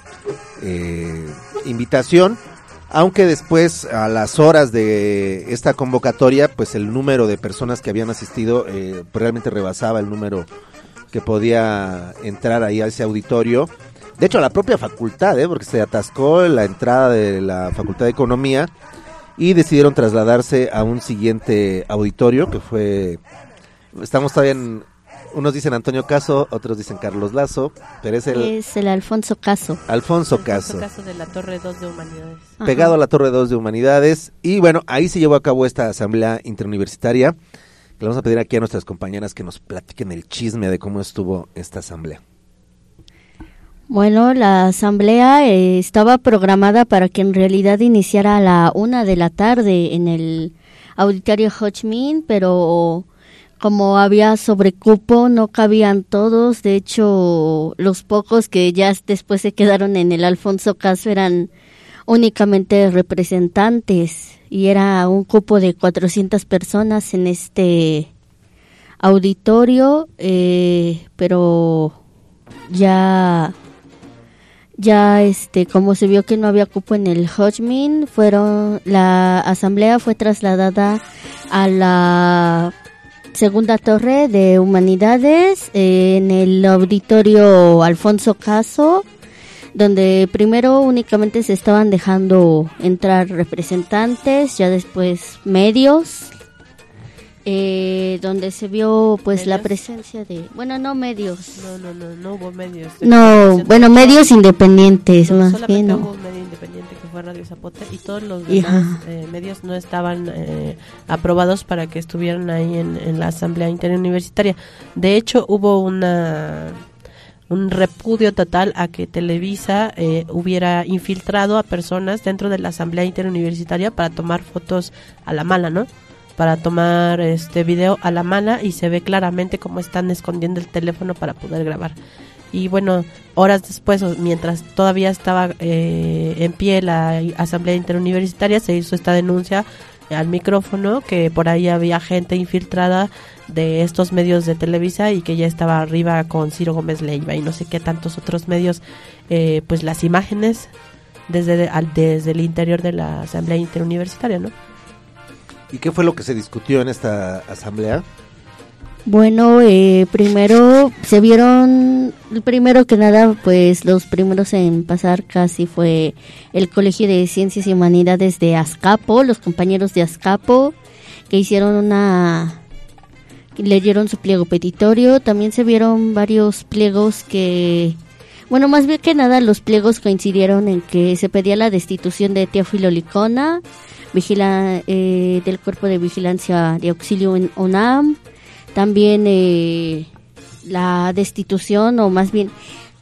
[SPEAKER 1] eh, invitación, aunque después a las horas de esta convocatoria pues el número de personas que habían asistido eh, realmente rebasaba el número que podía entrar ahí a ese auditorio. De hecho, la propia facultad, ¿eh? porque se atascó la entrada de la Facultad de Economía y decidieron trasladarse a un siguiente auditorio que fue... Estamos todavía en... Unos dicen Antonio Caso, otros dicen Carlos Lazo, pero es el...
[SPEAKER 3] Es el Alfonso Caso.
[SPEAKER 1] Alfonso Caso.
[SPEAKER 2] Alfonso Caso de la Torre dos de Humanidades.
[SPEAKER 1] Pegado
[SPEAKER 3] Ajá.
[SPEAKER 1] a la Torre dos de Humanidades. Y bueno, ahí se llevó a cabo esta asamblea interuniversitaria. Le vamos a pedir aquí a nuestras compañeras que nos platiquen el chisme de cómo estuvo esta asamblea.
[SPEAKER 3] Bueno, la asamblea eh, estaba programada para que en realidad iniciara a la una de la tarde en el auditorio Ho Chi Minh, pero como había sobrecupo no cabían todos. De hecho, los pocos que ya después se quedaron en el Alfonso Caso eran únicamente representantes y era un cupo de cuatrocientas personas en este auditorio, eh, pero ya... Ya, este, como se vio que no había cupo en el Ho Chi Minh, fueron, la asamblea fue trasladada a la segunda torre de Humanidades, eh, en el auditorio Alfonso Caso, donde primero únicamente se estaban dejando entrar representantes, ya después medios, eh, donde se vio pues
[SPEAKER 2] ¿Medios?
[SPEAKER 3] la presencia de, bueno, no medios.
[SPEAKER 2] No, no, no, no hubo medios.
[SPEAKER 3] No, bueno, medios independientes,
[SPEAKER 2] No,
[SPEAKER 3] más
[SPEAKER 2] solamente
[SPEAKER 3] bien.
[SPEAKER 2] hubo
[SPEAKER 3] ¿no?
[SPEAKER 2] un medio independiente que fue Radio Zapote y todos los
[SPEAKER 3] Y-
[SPEAKER 2] demás
[SPEAKER 3] ajá.
[SPEAKER 2] eh, medios no estaban eh, aprobados para que estuvieran ahí en, en la Asamblea Interuniversitaria. De hecho, hubo una un repudio total a que Televisa eh, hubiera infiltrado a personas dentro de la Asamblea Interuniversitaria para tomar fotos a la mala, ¿no? Para tomar este video a la mala y se ve claramente cómo están escondiendo el teléfono para poder grabar. Y bueno, horas después, o mientras todavía estaba eh, en pie la Asamblea Interuniversitaria, se hizo esta denuncia al micrófono que por ahí había gente infiltrada de estos medios de Televisa y que ya estaba arriba con Ciro Gómez Leiva y no sé qué tantos otros medios, eh, pues las imágenes desde, al, desde el interior de la Asamblea Interuniversitaria, ¿no?
[SPEAKER 1] ¿Y qué fue lo que se discutió en esta asamblea?
[SPEAKER 3] Bueno, eh, primero se vieron, primero que nada, pues los primeros en pasar casi fue el Colegio de Ciencias y Humanidades de Azcapo, los compañeros de Azcapo, que hicieron una, leyeron su pliego petitorio. También se vieron varios pliegos que, bueno, más bien que nada los pliegos coincidieron en que se pedía la destitución de Teófilo Licona, vigila, eh, del Cuerpo de Vigilancia de Auxilio en UNAM. También eh, la destitución, o más bien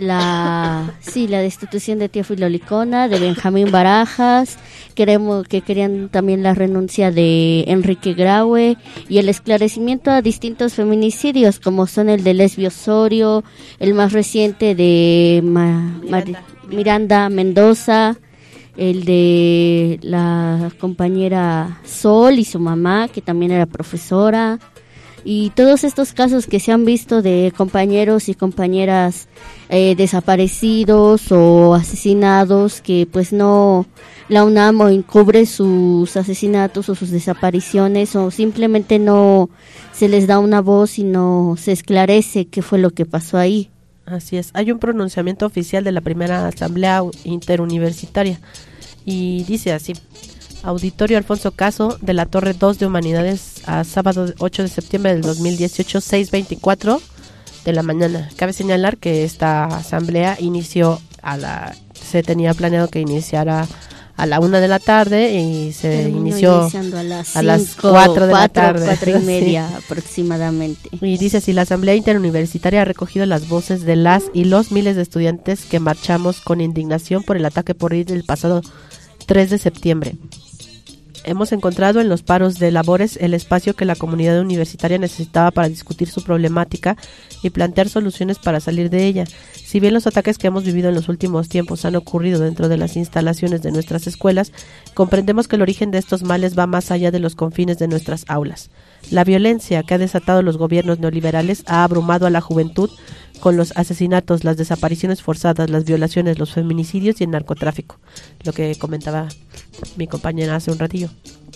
[SPEAKER 3] la sí la destitución de Teófilo Licona, de Benjamín Barajas. Queremos que querían también la renuncia de Enrique Graue y el esclarecimiento a distintos feminicidios como son el de Lesbio Osorio, el más reciente de Ma-
[SPEAKER 2] Miranda.
[SPEAKER 3] Mar- Miranda Mendoza, el de la compañera Sol y su mamá, que también era profesora, y todos estos casos que se han visto de compañeros y compañeras eh, desaparecidos o asesinados, que pues no, la UNAM o encubre sus asesinatos o sus desapariciones, o simplemente no se les da una voz y no se esclarece qué fue lo que pasó ahí.
[SPEAKER 2] Así es, hay un pronunciamiento oficial de la primera Asamblea Interuniversitaria y dice así: Auditorio Alfonso Caso de la Torre dos de Humanidades, a sábado ocho de septiembre del dos mil dieciocho, seis veinticuatro de la mañana. Cabe señalar que esta asamblea inició a la, se tenía planeado que iniciara a la una de la tarde y se
[SPEAKER 3] Terminó
[SPEAKER 2] inició
[SPEAKER 3] iniciando a las,
[SPEAKER 2] a las
[SPEAKER 3] cinco,
[SPEAKER 2] cuatro de la
[SPEAKER 3] cuatro,
[SPEAKER 2] tarde.
[SPEAKER 3] cuatro y
[SPEAKER 2] Sí.
[SPEAKER 3] media aproximadamente.
[SPEAKER 2] Y dice así: la Asamblea Interuniversitaria ha recogido las voces de las y los miles de estudiantes que marchamos con indignación por el ataque por ir del pasado tres de septiembre. Hemos encontrado en los paros de labores el espacio que la comunidad universitaria necesitaba para discutir su problemática y plantear soluciones para salir de ella. Si bien los ataques que hemos vivido en los últimos tiempos han ocurrido dentro de las instalaciones de nuestras escuelas, comprendemos que el origen de estos males va más allá de los confines de nuestras aulas. La violencia que ha desatado los gobiernos neoliberales ha abrumado a la juventud con los asesinatos, las desapariciones forzadas, las violaciones, los feminicidios y el narcotráfico, lo que comentaba mi compañera hace un ratillo.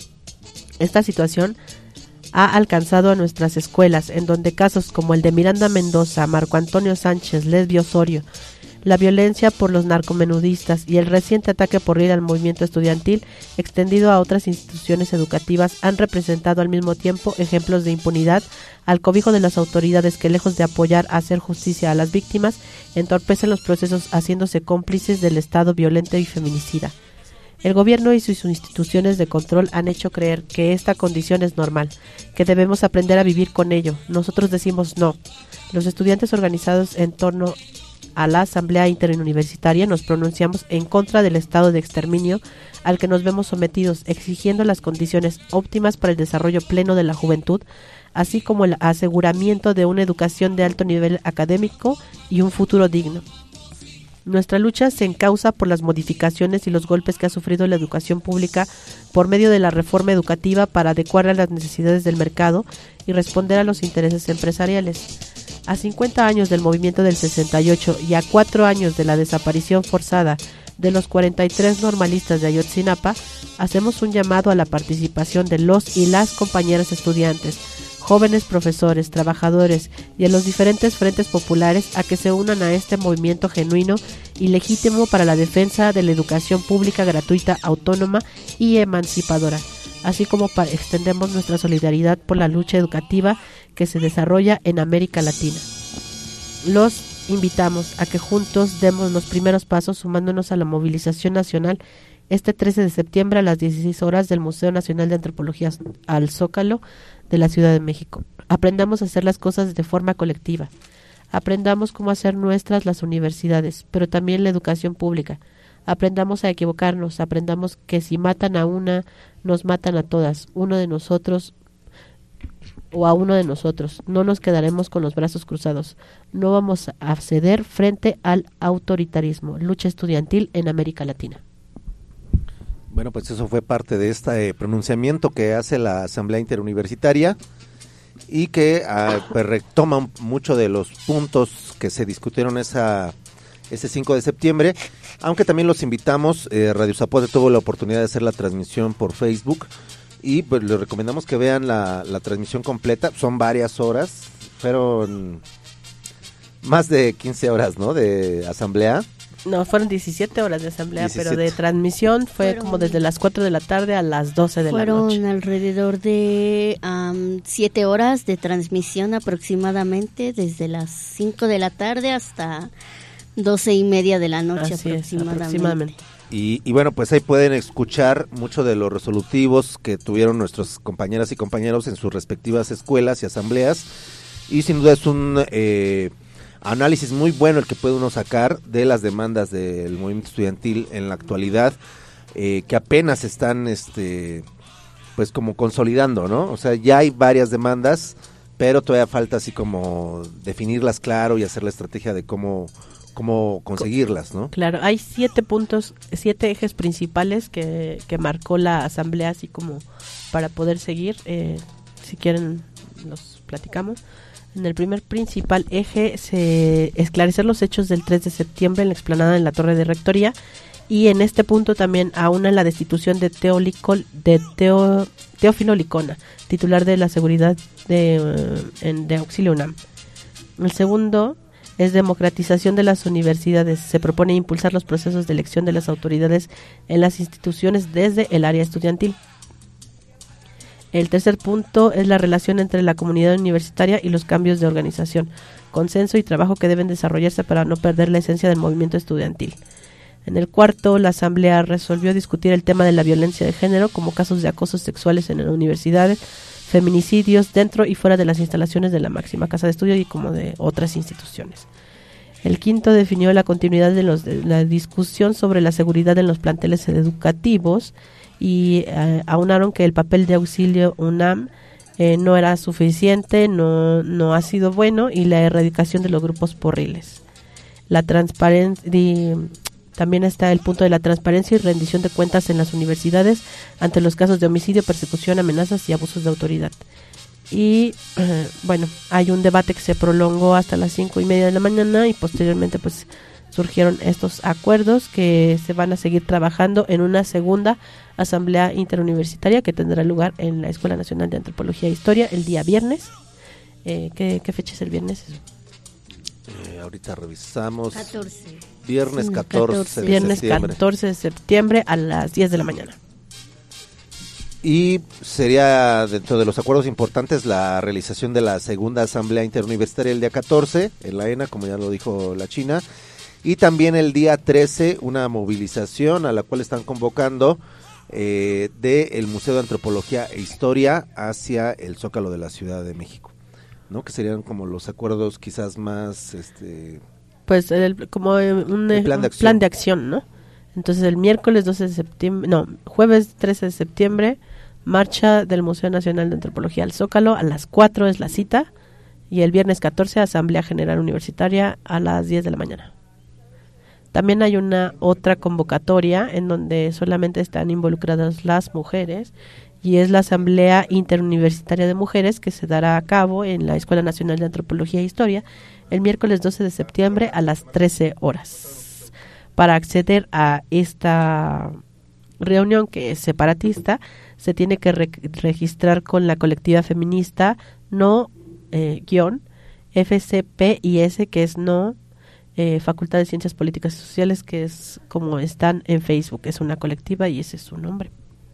[SPEAKER 2] Esta situación ha alcanzado a nuestras escuelas, en donde casos como el de Miranda Mendoza, Marco Antonio Sánchez, Lesbi Osorio, la violencia por los narcomenudistas y el reciente ataque por ir al movimiento estudiantil extendido a otras instituciones educativas han representado al mismo tiempo ejemplos de impunidad al cobijo de las autoridades que, lejos de apoyar a hacer justicia a las víctimas, entorpecen los procesos haciéndose cómplices del Estado violento y feminicida. El gobierno y sus instituciones de control han hecho creer que esta condición es normal, que debemos aprender a vivir con ello. Nosotros decimos no. Los estudiantes organizados en torno a la Asamblea Interuniversitaria nos pronunciamos en contra del estado de exterminio al que nos vemos sometidos, exigiendo las condiciones óptimas para el desarrollo pleno de la juventud, así como el aseguramiento de una educación de alto nivel académico y un futuro digno. Nuestra lucha se encausa por las modificaciones y los golpes que ha sufrido la educación pública por medio de la reforma educativa para adecuarla a las necesidades del mercado y responder a los intereses empresariales. A cincuenta años del movimiento del sesenta y ocho y a cuatro años de la desaparición forzada de los cuarenta y tres normalistas de Ayotzinapa, hacemos un llamado a la participación de los y las compañeras estudiantes, jóvenes profesores, trabajadores y a los diferentes frentes populares a que se unan a este movimiento genuino y legítimo para la defensa de la educación pública gratuita, autónoma y emancipadora, así como para extendemos nuestra solidaridad por la lucha educativa que se desarrolla en América Latina. Los invitamos a que juntos demos los primeros pasos sumándonos a la movilización nacional este trece de septiembre a las dieciséis horas del Museo Nacional de Antropología al Zócalo de la Ciudad de México. Aprendamos a hacer las cosas de forma colectiva. Aprendamos cómo hacer nuestras las universidades, pero también la educación pública. Aprendamos a equivocarnos, aprendamos que si matan a una, nos matan a todas, uno de nosotros o a uno de nosotros. No nos quedaremos con los brazos cruzados. No vamos a ceder frente al autoritarismo. Lucha estudiantil en América Latina.
[SPEAKER 1] Bueno, pues eso fue parte de este eh, pronunciamiento que hace la Asamblea Interuniversitaria y que ah, pues retoma mucho de los puntos que se discutieron esa ese cinco de septiembre, aunque también los invitamos, eh, Radio Zapote tuvo la oportunidad de hacer la transmisión por Facebook y pues les recomendamos que vean la, la transmisión completa, son varias horas, fueron más de quince horas, ¿no?, de asamblea.
[SPEAKER 2] No, fueron diecisiete horas de asamblea,
[SPEAKER 1] diecisiete.
[SPEAKER 2] Pero de transmisión fue
[SPEAKER 3] Fueron,
[SPEAKER 2] como desde las cuatro de la tarde a las doce de la noche.
[SPEAKER 3] Fueron alrededor de um, siete horas de transmisión aproximadamente, desde las cinco de la tarde hasta doce y media de la noche.
[SPEAKER 2] Así es,
[SPEAKER 3] aproximadamente.
[SPEAKER 2] aproximadamente.
[SPEAKER 1] Y, y bueno, pues ahí pueden escuchar mucho de los resolutivos que tuvieron nuestros compañeras y compañeros en sus respectivas escuelas y asambleas. Y sin duda es un eh, análisis muy bueno el que puede uno sacar de las demandas del movimiento estudiantil en la actualidad, eh, que apenas están este pues como consolidando, ¿no? O sea, ya hay varias demandas, pero todavía falta así como definirlas claro y hacer la estrategia de cómo cómo conseguirlas, ¿no?
[SPEAKER 2] Claro, hay siete puntos, siete ejes principales que, que marcó la asamblea, así como para poder seguir. Eh, si quieren, los platicamos. En el primer principal eje, se esclarecer los hechos del tres de septiembre en la explanada en la Torre de Rectoría, y en este punto también aúna la destitución de, Teolicol, de Teo, Teófilo Licona, titular de la seguridad de, uh, en, de Auxilio UNAM. El segundo es democratización de las universidades. Se propone impulsar los procesos de elección de las autoridades en las instituciones desde el área estudiantil. El tercer punto es la relación entre la comunidad universitaria y los cambios de organización, consenso y trabajo que deben desarrollarse para no perder la esencia del movimiento estudiantil. En el cuarto, la asamblea resolvió discutir el tema de la violencia de género como casos de acosos sexuales en las universidades, feminicidios dentro y fuera de las instalaciones de la máxima casa de estudio y como de otras instituciones. El quinto definió la continuidad de, los, de la discusión sobre la seguridad en los planteles educativos y eh, aunaron que el papel de auxilio UNAM eh, no era suficiente, no, no ha sido bueno, y la erradicación de los grupos porriles. La transparencia, también está el punto de la transparencia y rendición de cuentas en las universidades ante los casos de homicidio, persecución, amenazas y abusos de autoridad. Y eh, bueno, hay un debate que se prolongó hasta las cinco y media de la mañana y posteriormente pues surgieron estos acuerdos que se van a seguir trabajando en una segunda asamblea interuniversitaria que tendrá lugar en la Escuela Nacional de Antropología e Historia el día viernes. Eh, ¿qué, ¿Qué fecha es el viernes?
[SPEAKER 1] Eh, ahorita revisamos.
[SPEAKER 3] catorce.
[SPEAKER 1] Viernes
[SPEAKER 3] Sí,
[SPEAKER 1] catorce,
[SPEAKER 3] catorce.
[SPEAKER 1] de
[SPEAKER 2] Viernes
[SPEAKER 1] septiembre.
[SPEAKER 2] catorce de septiembre a las diez de la mañana.
[SPEAKER 1] Y sería dentro de los acuerdos importantes la realización de la segunda asamblea interuniversitaria el día catorce en la ENA, como ya lo dijo la China, y también el día trece una movilización a la cual están convocando eh, del Museo de Antropología e Historia hacia el Zócalo de la Ciudad de México, ¿no? Que serían como los acuerdos quizás más este
[SPEAKER 2] Pues el, como un,
[SPEAKER 1] El plan de
[SPEAKER 2] un
[SPEAKER 1] acción.
[SPEAKER 2] plan de acción, ¿no? Entonces el miércoles doce de septiembre, no, jueves trece de septiembre, marcha del Museo Nacional de Antropología al Zócalo, a las cuatro es la cita, y el viernes catorce Asamblea General Universitaria a las diez de la mañana. También hay una otra convocatoria en donde solamente están involucradas las mujeres, y es la Asamblea Interuniversitaria de Mujeres que se dará a cabo en la Escuela Nacional de Antropología e Historia el miércoles doce de septiembre a las trece horas. Para acceder a esta reunión que es separatista, se tiene que re- registrar con la colectiva feminista no eh, guión F C P I S, que es no eh, Facultad de Ciencias Políticas y Sociales, que es como están en Facebook, es una colectiva y ese es su nombre.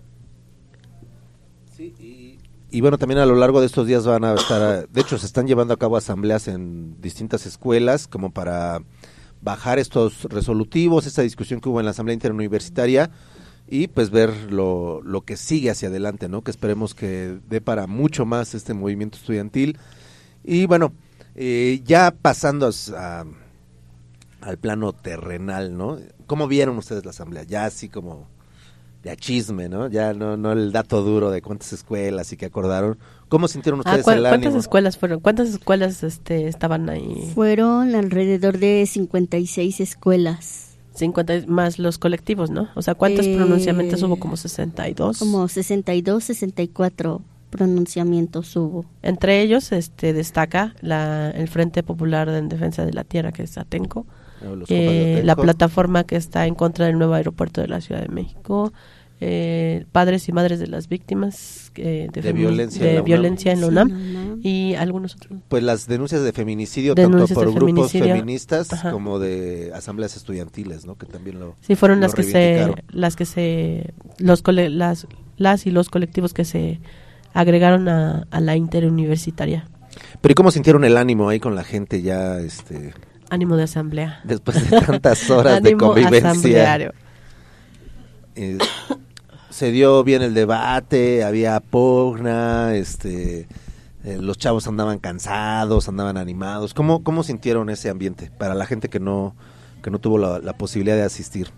[SPEAKER 1] Sí, y, y bueno, también a lo largo de estos días van a estar, de hecho se están llevando a cabo asambleas en distintas escuelas como para bajar estos resolutivos, esa discusión que hubo en la Asamblea Interuniversitaria y pues ver lo, lo que sigue hacia adelante, ¿no? Que esperemos que dé para mucho más este movimiento estudiantil. Y bueno, eh, ya pasando a, al plano terrenal, ¿no? ¿Cómo vieron ustedes la Asamblea? Ya así como de a chisme, ¿no? Ya no no el dato duro de cuántas escuelas y qué acordaron. ¿Cómo sintieron
[SPEAKER 2] Ah,
[SPEAKER 1] ustedes
[SPEAKER 2] ¿cu-
[SPEAKER 1] el
[SPEAKER 2] ¿Cuántas
[SPEAKER 1] ánimo?
[SPEAKER 2] escuelas fueron? ¿Cuántas escuelas este, estaban ahí?
[SPEAKER 3] Fueron alrededor de cincuenta y seis escuelas.
[SPEAKER 2] cincuenta más los colectivos, ¿no? O sea, ¿cuántos
[SPEAKER 3] Eh,
[SPEAKER 2] pronunciamientos hubo? Como sesenta y dos.
[SPEAKER 3] Como sesenta y dos, sesenta y cuatro pronunciamientos hubo.
[SPEAKER 2] Entre ellos este destaca la el Frente Popular en Defensa de la Tierra, que es Atenco,
[SPEAKER 1] No, los
[SPEAKER 2] eh,
[SPEAKER 1] compas de
[SPEAKER 2] la
[SPEAKER 1] Atenco.
[SPEAKER 2] plataforma que está en contra del nuevo aeropuerto de la Ciudad de México, eh, padres y madres de las víctimas eh, de,
[SPEAKER 1] De
[SPEAKER 2] femi-
[SPEAKER 1] violencia
[SPEAKER 2] de
[SPEAKER 1] en la UNAM.
[SPEAKER 2] violencia en la UNAM,
[SPEAKER 3] Sí, la UNAM.
[SPEAKER 2] y algunos otros.
[SPEAKER 1] Pues las denuncias de feminicidio,
[SPEAKER 2] Denuncias
[SPEAKER 1] tanto por
[SPEAKER 2] de
[SPEAKER 1] grupos
[SPEAKER 2] feminicidio.
[SPEAKER 1] feministas
[SPEAKER 2] Ajá.
[SPEAKER 1] como de asambleas estudiantiles, ¿no? Que también lo
[SPEAKER 2] Sí, fueron
[SPEAKER 1] lo
[SPEAKER 2] las que se
[SPEAKER 1] reivindicaron.
[SPEAKER 2] las que se los cole- las las y los colectivos que se agregaron a, a la interuniversitaria.
[SPEAKER 1] Pero ¿y cómo sintieron el ánimo ahí con la gente ya, este,
[SPEAKER 2] Ánimo de asamblea.
[SPEAKER 1] después de tantas horas de
[SPEAKER 2] Ánimo
[SPEAKER 1] convivencia?
[SPEAKER 2] asambleario.
[SPEAKER 1] Eh, se dio bien el debate, había pugna, este, eh, los chavos andaban cansados, andaban animados. ¿Cómo cómo sintieron ese ambiente para la gente que no que no tuvo la, la posibilidad de asistir?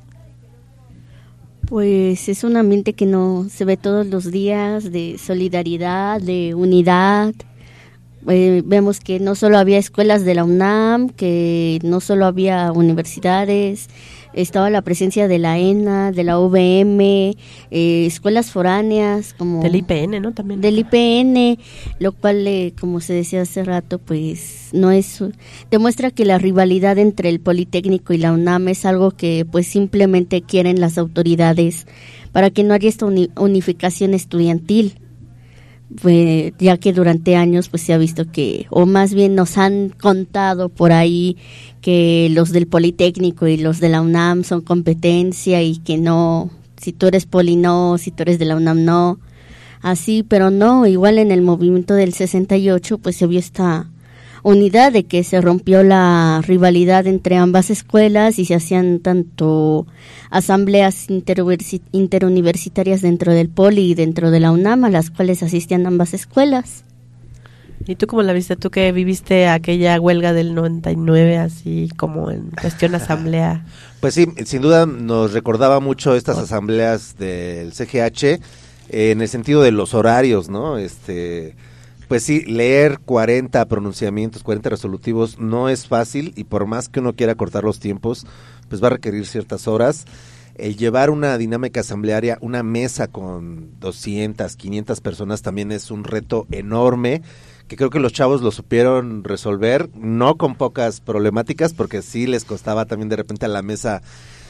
[SPEAKER 3] Pues es un ambiente que no se ve todos los días, de solidaridad, de unidad. Eh, vemos que no solo había escuelas de la UNAM, que no solo había universidades, estaba la presencia de la ENA, de la U V M, eh, escuelas foráneas como
[SPEAKER 2] Del I P N, ¿no? También.
[SPEAKER 3] del I P N, lo cual, eh, como se decía hace rato, pues no es, demuestra que la rivalidad entre el Politécnico y la UNAM es algo que pues simplemente quieren las autoridades para que no haya esta uni- unificación estudiantil. Pues, ya que durante años pues se ha visto que, o más bien nos han contado por ahí que los del Politécnico y los de la UNAM son competencia y que no, si tú eres Poli no, si tú eres de la UNAM no, así, pero no, igual en el movimiento del sesenta y ocho pues se vio esta unidad de que se rompió la rivalidad entre ambas escuelas y se hacían tanto asambleas interuniversi- interuniversitarias dentro del Poli y dentro de la UNAM, a las cuales asistían ambas escuelas.
[SPEAKER 2] ¿Y tú cómo la viste? ¿Tú que viviste aquella huelga del noventa y nueve así como en cuestión asamblea?
[SPEAKER 1] Pues sí, sin duda nos recordaba mucho estas asambleas del C G H eh, en el sentido de los horarios, ¿no? Este, pues sí, leer cuarenta pronunciamientos, cuarenta resolutivos no es fácil y por más que uno quiera cortar los tiempos, pues va a requerir ciertas horas. El llevar una dinámica asamblearia, una mesa con doscientas, quinientas personas también es un reto enorme, que creo que los chavos lo supieron resolver, no con pocas problemáticas, porque sí les costaba también de repente a la mesa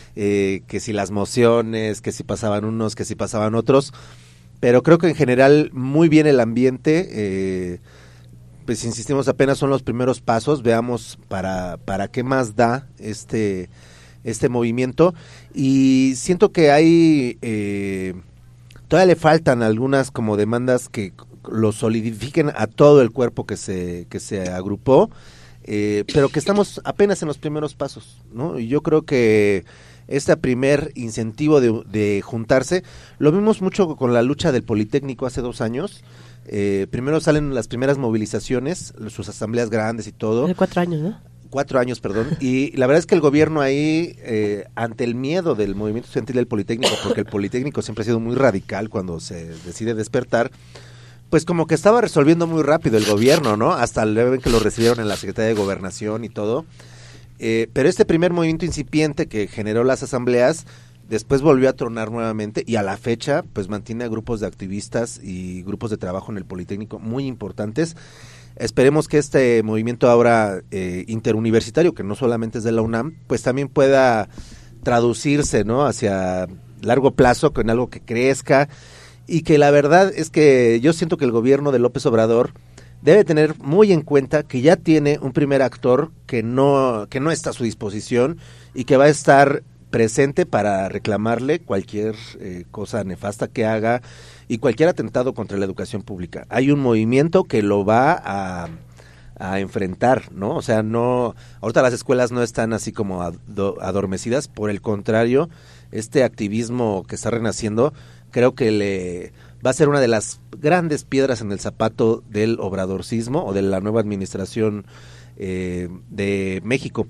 [SPEAKER 1] eh, que si las mociones, que si pasaban unos, que si pasaban otros, pero creo que en general muy bien el ambiente, eh, pues insistimos, apenas son los primeros pasos, veamos para, para qué más da este, este movimiento, y siento que hay, eh, todavía le faltan algunas como demandas que lo solidifiquen a todo el cuerpo que se que se agrupó, eh, pero que estamos apenas en los primeros pasos, ¿no? Y yo creo que este primer incentivo de, de juntarse, lo vimos mucho con la lucha del Politécnico hace dos años, eh, primero salen las primeras movilizaciones, sus asambleas grandes y todo.
[SPEAKER 2] Hace cuatro años, ¿no?
[SPEAKER 1] Cuatro años, perdón, y la verdad es que el gobierno ahí, eh, ante el miedo del movimiento estudiantil del Politécnico, porque el Politécnico siempre ha sido muy radical cuando se decide despertar, pues como que estaba resolviendo muy rápido el gobierno, ¿no? Hasta luego que lo recibieron en la Secretaría de Gobernación y todo. Eh, pero este primer movimiento incipiente que generó las asambleas, después volvió a tronar nuevamente y a la fecha, pues mantiene a grupos de activistas y grupos de trabajo en el Politécnico muy importantes. Esperemos que este movimiento ahora eh, interuniversitario, que no solamente es de la UNAM, pues también pueda traducirse, ¿no? Hacia largo plazo, con algo que crezca. Y que la verdad es que yo siento que el gobierno de López Obrador debe tener muy en cuenta que ya tiene un primer actor que no, que no está a su disposición y que va a estar presente para reclamarle cualquier eh, cosa nefasta que haga y cualquier atentado contra la educación pública. Hay un movimiento que lo va a, a enfrentar, ¿no? O sea, no, ahorita las escuelas no están así como ado, adormecidas, por el contrario, este activismo que está renaciendo creo que le va a ser una de las grandes piedras en el zapato del obradorcismo o de la nueva administración eh, de México.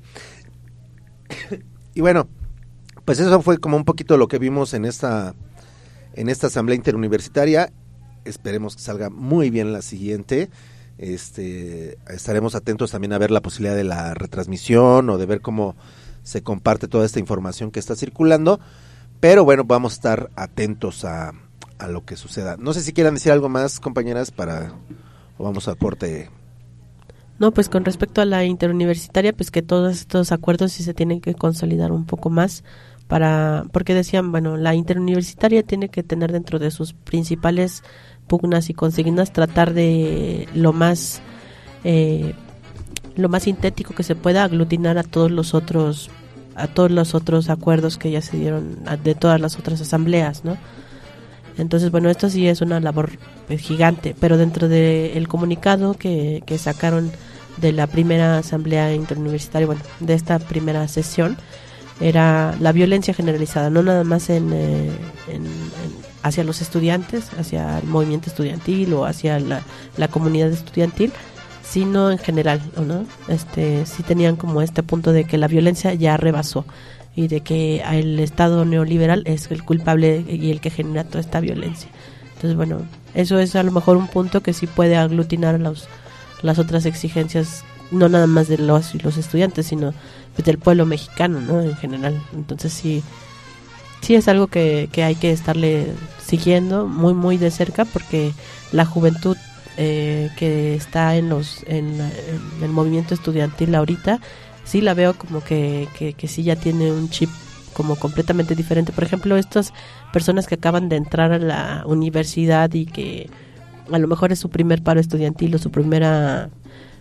[SPEAKER 1] Y bueno, pues eso fue como un poquito lo que vimos en esta en esta asamblea interuniversitaria. Esperemos que salga muy bien la siguiente. Este, estaremos atentos también a ver la posibilidad de la retransmisión o de ver cómo se comparte toda esta información que está circulando. Pero bueno, vamos a estar atentos a, a lo que suceda. No sé si quieran decir algo más, compañeras, para o vamos a corte.
[SPEAKER 2] No, pues con respecto a la interuniversitaria, pues que todos estos acuerdos sí se tienen que consolidar un poco más para, porque decían, bueno, la interuniversitaria tiene que tener dentro de sus principales pugnas y consignas tratar de lo más eh, lo más sintético que se pueda aglutinar a todos los otros a todos los otros acuerdos que ya se dieron de todas las otras asambleas, ¿no? Entonces, bueno, esto sí es una labor pues, gigante, pero dentro del comunicado que, que sacaron de la primera asamblea interuniversitaria, bueno, de esta primera sesión, era la violencia generalizada, no nada más en, eh, en, en hacia los estudiantes, hacia el movimiento estudiantil o hacia la, la comunidad estudiantil, sino en general, ¿no? Este, sí tenían como este punto de que la violencia ya rebasó y de que el Estado neoliberal es el culpable y el que genera toda esta violencia. Entonces, bueno, eso es a lo mejor un punto que sí puede aglutinar los, las otras exigencias, no nada más de los, los estudiantes, sino pues, del pueblo mexicano, ¿no? En general. Entonces, sí, sí es algo que, que hay que estarle siguiendo muy, muy de cerca, porque la juventud Eh, que está en los en, en el movimiento estudiantil ahorita, sí la veo como que, que, que sí ya tiene un chip como completamente diferente. Por ejemplo, estas personas que acaban de entrar a la universidad y que a lo mejor es su primer paro estudiantil o su primera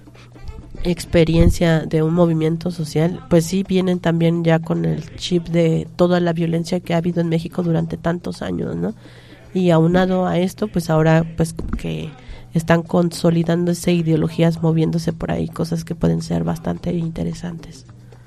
[SPEAKER 2] experiencia de un movimiento social, pues sí vienen también ya con el chip de toda la violencia que ha habido en México durante tantos años, ¿no? Y aunado a esto, pues ahora pues que están consolidándose ideologías, moviéndose por ahí, cosas que pueden ser bastante interesantes.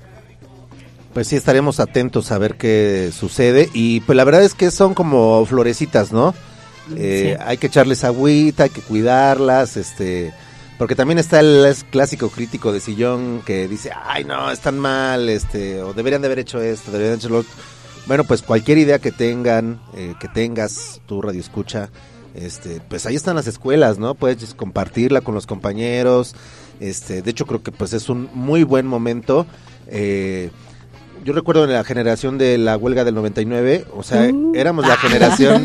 [SPEAKER 1] Pues sí, estaremos atentos a ver qué sucede, y pues la verdad es que son como florecitas, ¿no? Eh, sí. Hay que echarles agüita, hay que cuidarlas, este, Porque también está el clásico crítico de sillón que dice, ay no, están mal, este, o deberían de haber hecho esto, deberían de hecho lo otro. Bueno, pues cualquier idea que tengan, eh, que tengas, tu radio escucha, este, pues ahí están las escuelas, ¿no? Puedes compartirla con los compañeros, este, de hecho creo que pues es un muy buen momento. Eh, yo recuerdo en la generación de la huelga del noventa y nueve, o sea, uh. éramos la generación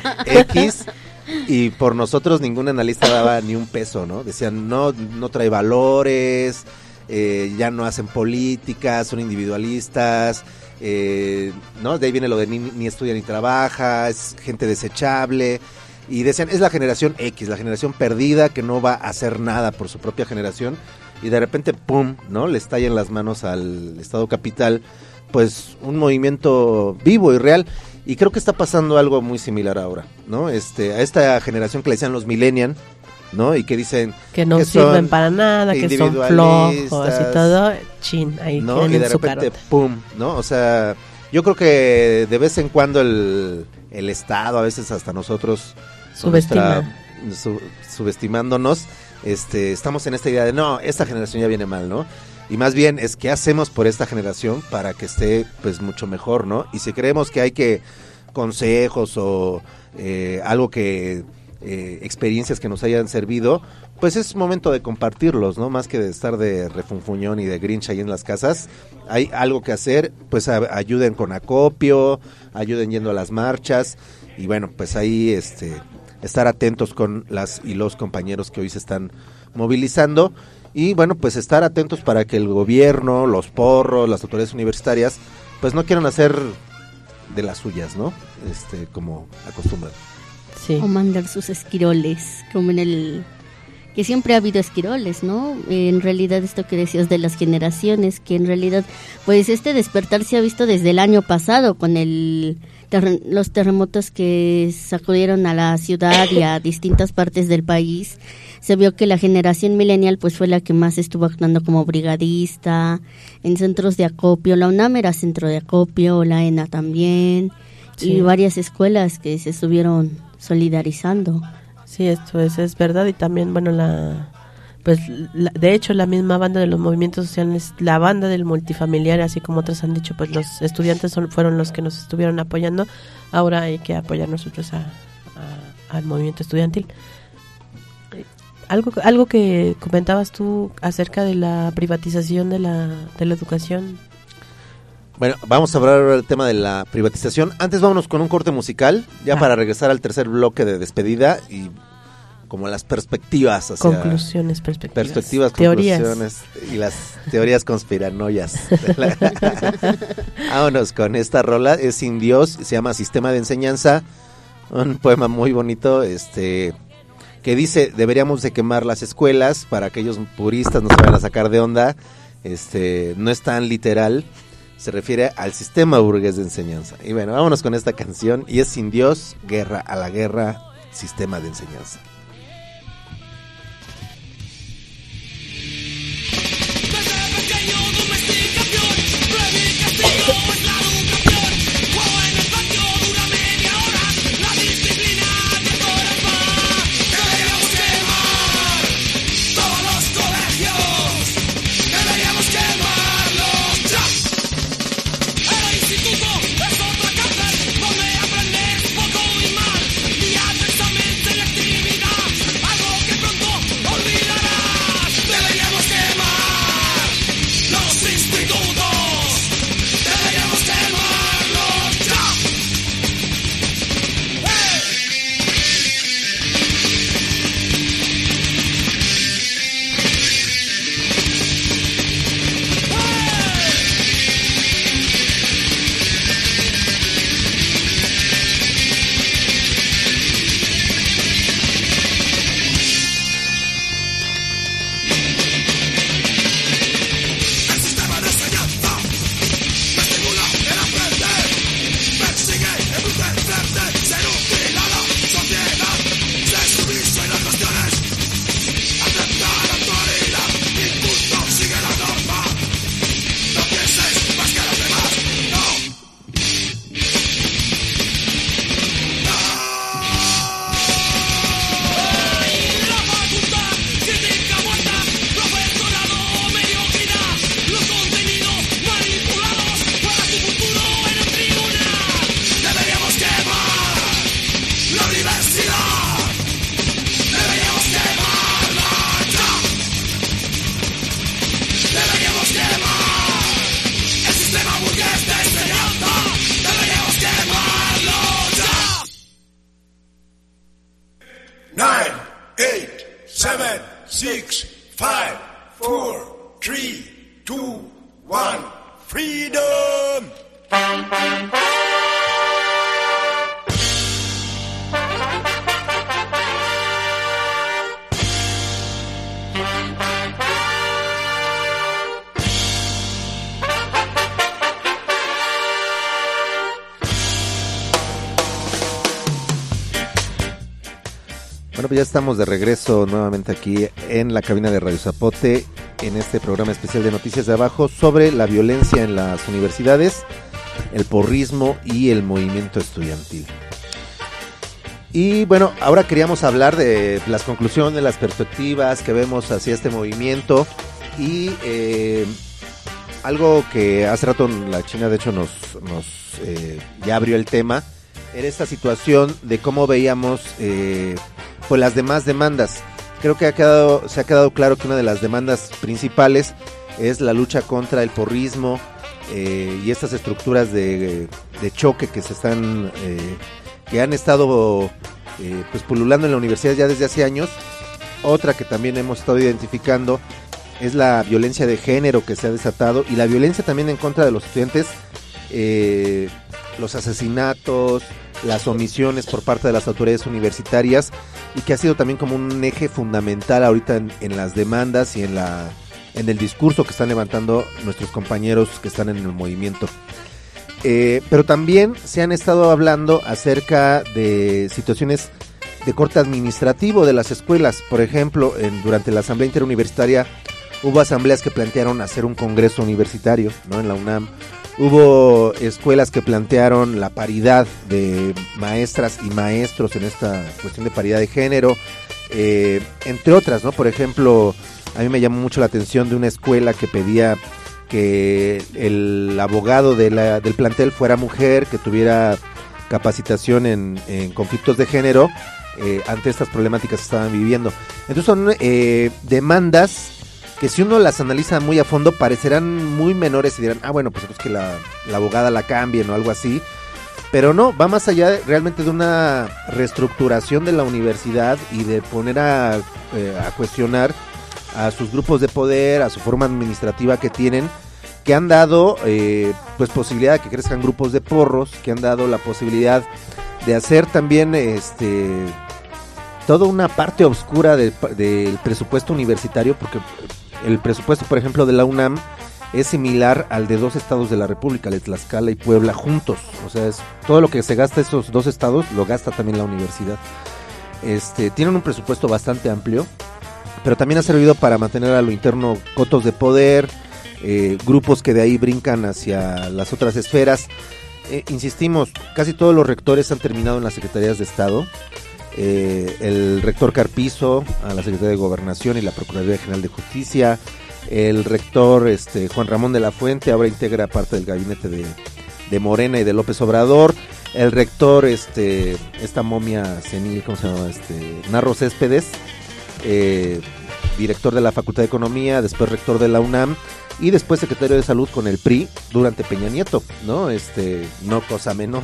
[SPEAKER 1] X y por nosotros ningún analista daba ni un peso, ¿no? Decían, no, no trae valores, eh, ya no hacen política, son individualistas, eh, ¿no? De ahí viene lo de ni, ni estudia ni trabaja, es gente desechable. Y decían, es la generación X, la generación perdida que no va a hacer nada por su propia generación. Y de repente, pum, ¿no? Le estalla en las manos al Estado Capital, pues un movimiento vivo y real. Y creo que está pasando algo muy similar ahora, ¿no? Este, a esta generación que le decían los millennials, ¿no? Y que dicen
[SPEAKER 2] que no que sirven para nada, que son flojos y todo, chin, ahí
[SPEAKER 1] ¿no? Y de repente, pum, ¿no? O sea, yo creo que de vez en cuando el, el Estado, a veces hasta nosotros,
[SPEAKER 2] subestima.
[SPEAKER 1] Nuestra, su, subestimándonos, este, estamos en esta idea de, no, esta generación ya viene mal, ¿no? Y más bien es qué hacemos por esta generación para que esté pues mucho mejor, ¿no? Y si creemos que hay que consejos o eh, algo que eh, experiencias que nos hayan servido, pues es momento de compartirlos, ¿no? Más que de estar de refunfuñón y de grinch ahí en las casas, hay algo que hacer, pues a, ayuden con acopio, ayuden yendo a las marchas y bueno, pues ahí este estar atentos con las y los compañeros que hoy se están movilizando. Y bueno, pues estar atentos para que el gobierno, los porros, las autoridades universitarias, pues no quieran hacer de las suyas, ¿no? Este, como acostumbran.
[SPEAKER 3] Sí. O mandar sus esquiroles, como en el... que siempre ha habido esquiroles, ¿no? En realidad esto que decías de las generaciones, que en realidad, pues este despertar se ha visto desde el año pasado, con el ter- los terremotos que sacudieron a la ciudad y a distintas partes del país. Se vio que la generación millennial pues fue la que más estuvo actuando como brigadista, en centros de acopio. La UNAM era centro de acopio, la ENA también, sí. Y varias escuelas que se estuvieron solidarizando.
[SPEAKER 2] Sí, esto es, es verdad. Y también, bueno, la pues la, de hecho la misma banda de los movimientos sociales, la banda del multifamiliar, así como otros han dicho, pues los estudiantes son, fueron los que nos estuvieron apoyando. Ahora hay que apoyar nosotros a, a, al movimiento estudiantil. Algo algo que comentabas tú acerca de la privatización de la de la educación.
[SPEAKER 1] Bueno, vamos a hablar ahora del tema de la privatización. Antes vámonos con un corte musical, ya ah. para regresar al tercer bloque de despedida y como las perspectivas hacia
[SPEAKER 2] conclusiones, perspectivas,
[SPEAKER 1] perspectivas,
[SPEAKER 2] teorías.
[SPEAKER 1] Conclusiones y las teorías conspiranoias. Vámonos con esta rola, es Sin Dios, se llama Sistema de Enseñanza, un poema muy bonito, este que dice, deberíamos de quemar las escuelas, para aquellos puristas no se vayan a sacar de onda, este no es tan literal, se refiere al sistema burgués de enseñanza. Y bueno, vámonos con esta canción, y es Sin Dios, guerra a la guerra, sistema de enseñanza.
[SPEAKER 6] Donde aprendes poco y mal, días de examen, selectividad. six, five, four, three, two, one, freedom!
[SPEAKER 1] Bueno, pues ya estamos de regreso nuevamente aquí en la cabina de Radio Zapote, en este programa especial de Noticias de Abajo sobre la violencia en las universidades, el porrismo y el movimiento estudiantil. Y bueno, ahora queríamos hablar de las conclusiones, las perspectivas que vemos hacia este movimiento y eh, algo que hace rato la China de hecho nos, nos eh, ya abrió el tema, era esta situación de cómo veíamos eh, pues las demás demandas. Creo que ha quedado, se ha quedado claro que una de las demandas principales es la lucha contra el porrismo eh, y estas estructuras de, de choque que se están eh, que han estado eh, pues pululando en la universidad ya desde hace años. Otra que también hemos estado identificando es la violencia de género que se ha desatado y la violencia también en contra de los estudiantes, eh, los asesinatos, las omisiones por parte de las autoridades universitarias y que ha sido también como un eje fundamental ahorita en, en las demandas y en la en el discurso que están levantando nuestros compañeros que están en el movimiento. Eh, pero también se han estado hablando acerca de situaciones de corte administrativo de las escuelas. Por ejemplo, en, durante la asamblea interuniversitaria hubo asambleas que plantearon hacer un congreso universitario, ¿no? En la UNAM. Hubo escuelas que plantearon la paridad de maestras y maestros en esta cuestión de paridad de género, eh, entre otras, ¿no? Por ejemplo, a mí me llamó mucho la atención de una escuela que pedía que el abogado de la, del plantel fuera mujer, que tuviera capacitación en, en conflictos de género eh, ante estas problemáticas que estaban viviendo. Entonces son eh, demandas que si uno las analiza muy a fondo parecerán muy menores y dirán, ah bueno, pues es que la, la abogada la cambien o algo así, pero no, va más allá de, realmente de una reestructuración de la universidad y de poner a, eh, a cuestionar a sus grupos de poder, a su forma administrativa que tienen, que han dado eh, pues posibilidad de que crezcan grupos de porros, que han dado la posibilidad de hacer también este toda una parte oscura del de presupuesto universitario, porque el presupuesto, por ejemplo, de la UNAM es similar al de dos estados de la República, de Tlaxcala y Puebla juntos. O sea, es todo lo que se gasta esos dos estados, lo gasta también la universidad. Este, tienen un presupuesto bastante amplio, pero también ha servido para mantener a lo interno cotos de poder, eh, grupos que de ahí brincan hacia las otras esferas. Eh, insistimos, casi todos los rectores han terminado en las secretarías de Estado. Eh, el rector Carpizo a la Secretaría de Gobernación y la Procuraduría General de Justicia, el rector este, Juan Ramón de la Fuente ahora integra parte del gabinete de, de Morena y de López Obrador, el rector este esta momia senil, ¿cómo se llama? Este, Narro Céspedes, eh, director de la Facultad de Economía, después rector de la UNAM y después secretario de Salud con el P R I durante Peña Nieto, ¿no? Este, no cosa menor.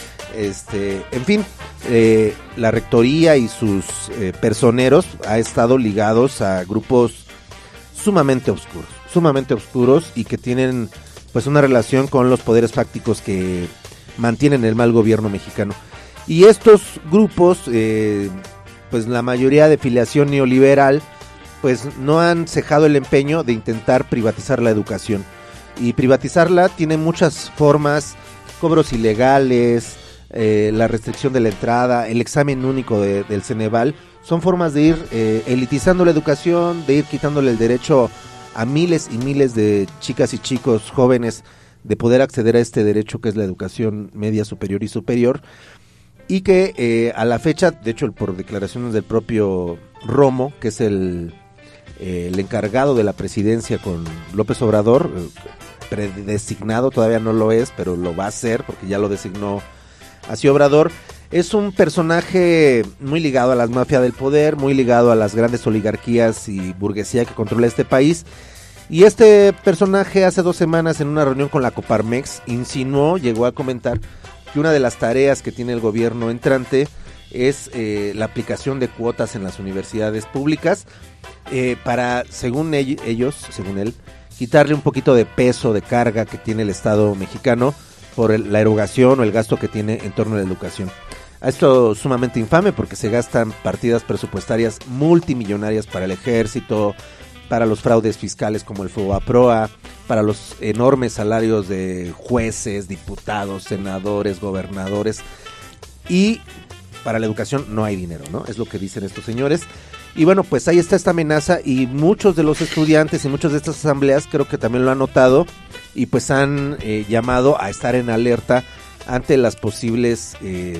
[SPEAKER 1] Este, en fin, eh, la rectoría y sus eh, personeros ha estado ligados a grupos sumamente oscuros, sumamente oscuros y que tienen pues una relación con los poderes fácticos que mantienen el mal gobierno mexicano. Y estos grupos, eh, pues la mayoría de filiación neoliberal, pues no han cejado el empeño de intentar privatizar la educación. Y privatizarla tiene muchas formas, cobros ilegales, Eh, la restricción de la entrada, el examen único de, del Ceneval, son formas de ir eh, elitizando la educación, de ir quitándole el derecho a miles y miles de chicas y chicos jóvenes de poder acceder a este derecho que es la educación media, superior y superior, y que eh, a la fecha, de hecho por declaraciones del propio Romo, que es el, eh, el encargado de la presidencia con López Obrador, eh, predesignado, todavía no lo es, pero lo va a ser porque ya lo designó así Obrador, es un personaje muy ligado a las mafias del poder, muy ligado a las grandes oligarquías y burguesía que controla este país. Y este personaje hace dos semanas en una reunión con la Coparmex insinuó, llegó a comentar que una de las tareas que tiene el gobierno entrante es eh, la aplicación de cuotas en las universidades públicas eh, para, según ell- ellos, según él, quitarle un poquito de peso, de carga que tiene el Estado mexicano por el, la erogación o el gasto que tiene en torno a la educación. Esto es sumamente infame porque se gastan partidas presupuestarias multimillonarias para el ejército, para los fraudes fiscales como el FOBAPROA, para los enormes salarios de jueces, diputados, senadores, gobernadores, y para la educación no hay dinero, ¿no? Es lo que dicen estos señores. Y bueno, pues ahí está esta amenaza y muchos de los estudiantes y muchas de estas asambleas creo que también lo han notado y pues han eh, llamado a estar en alerta ante las posibles eh,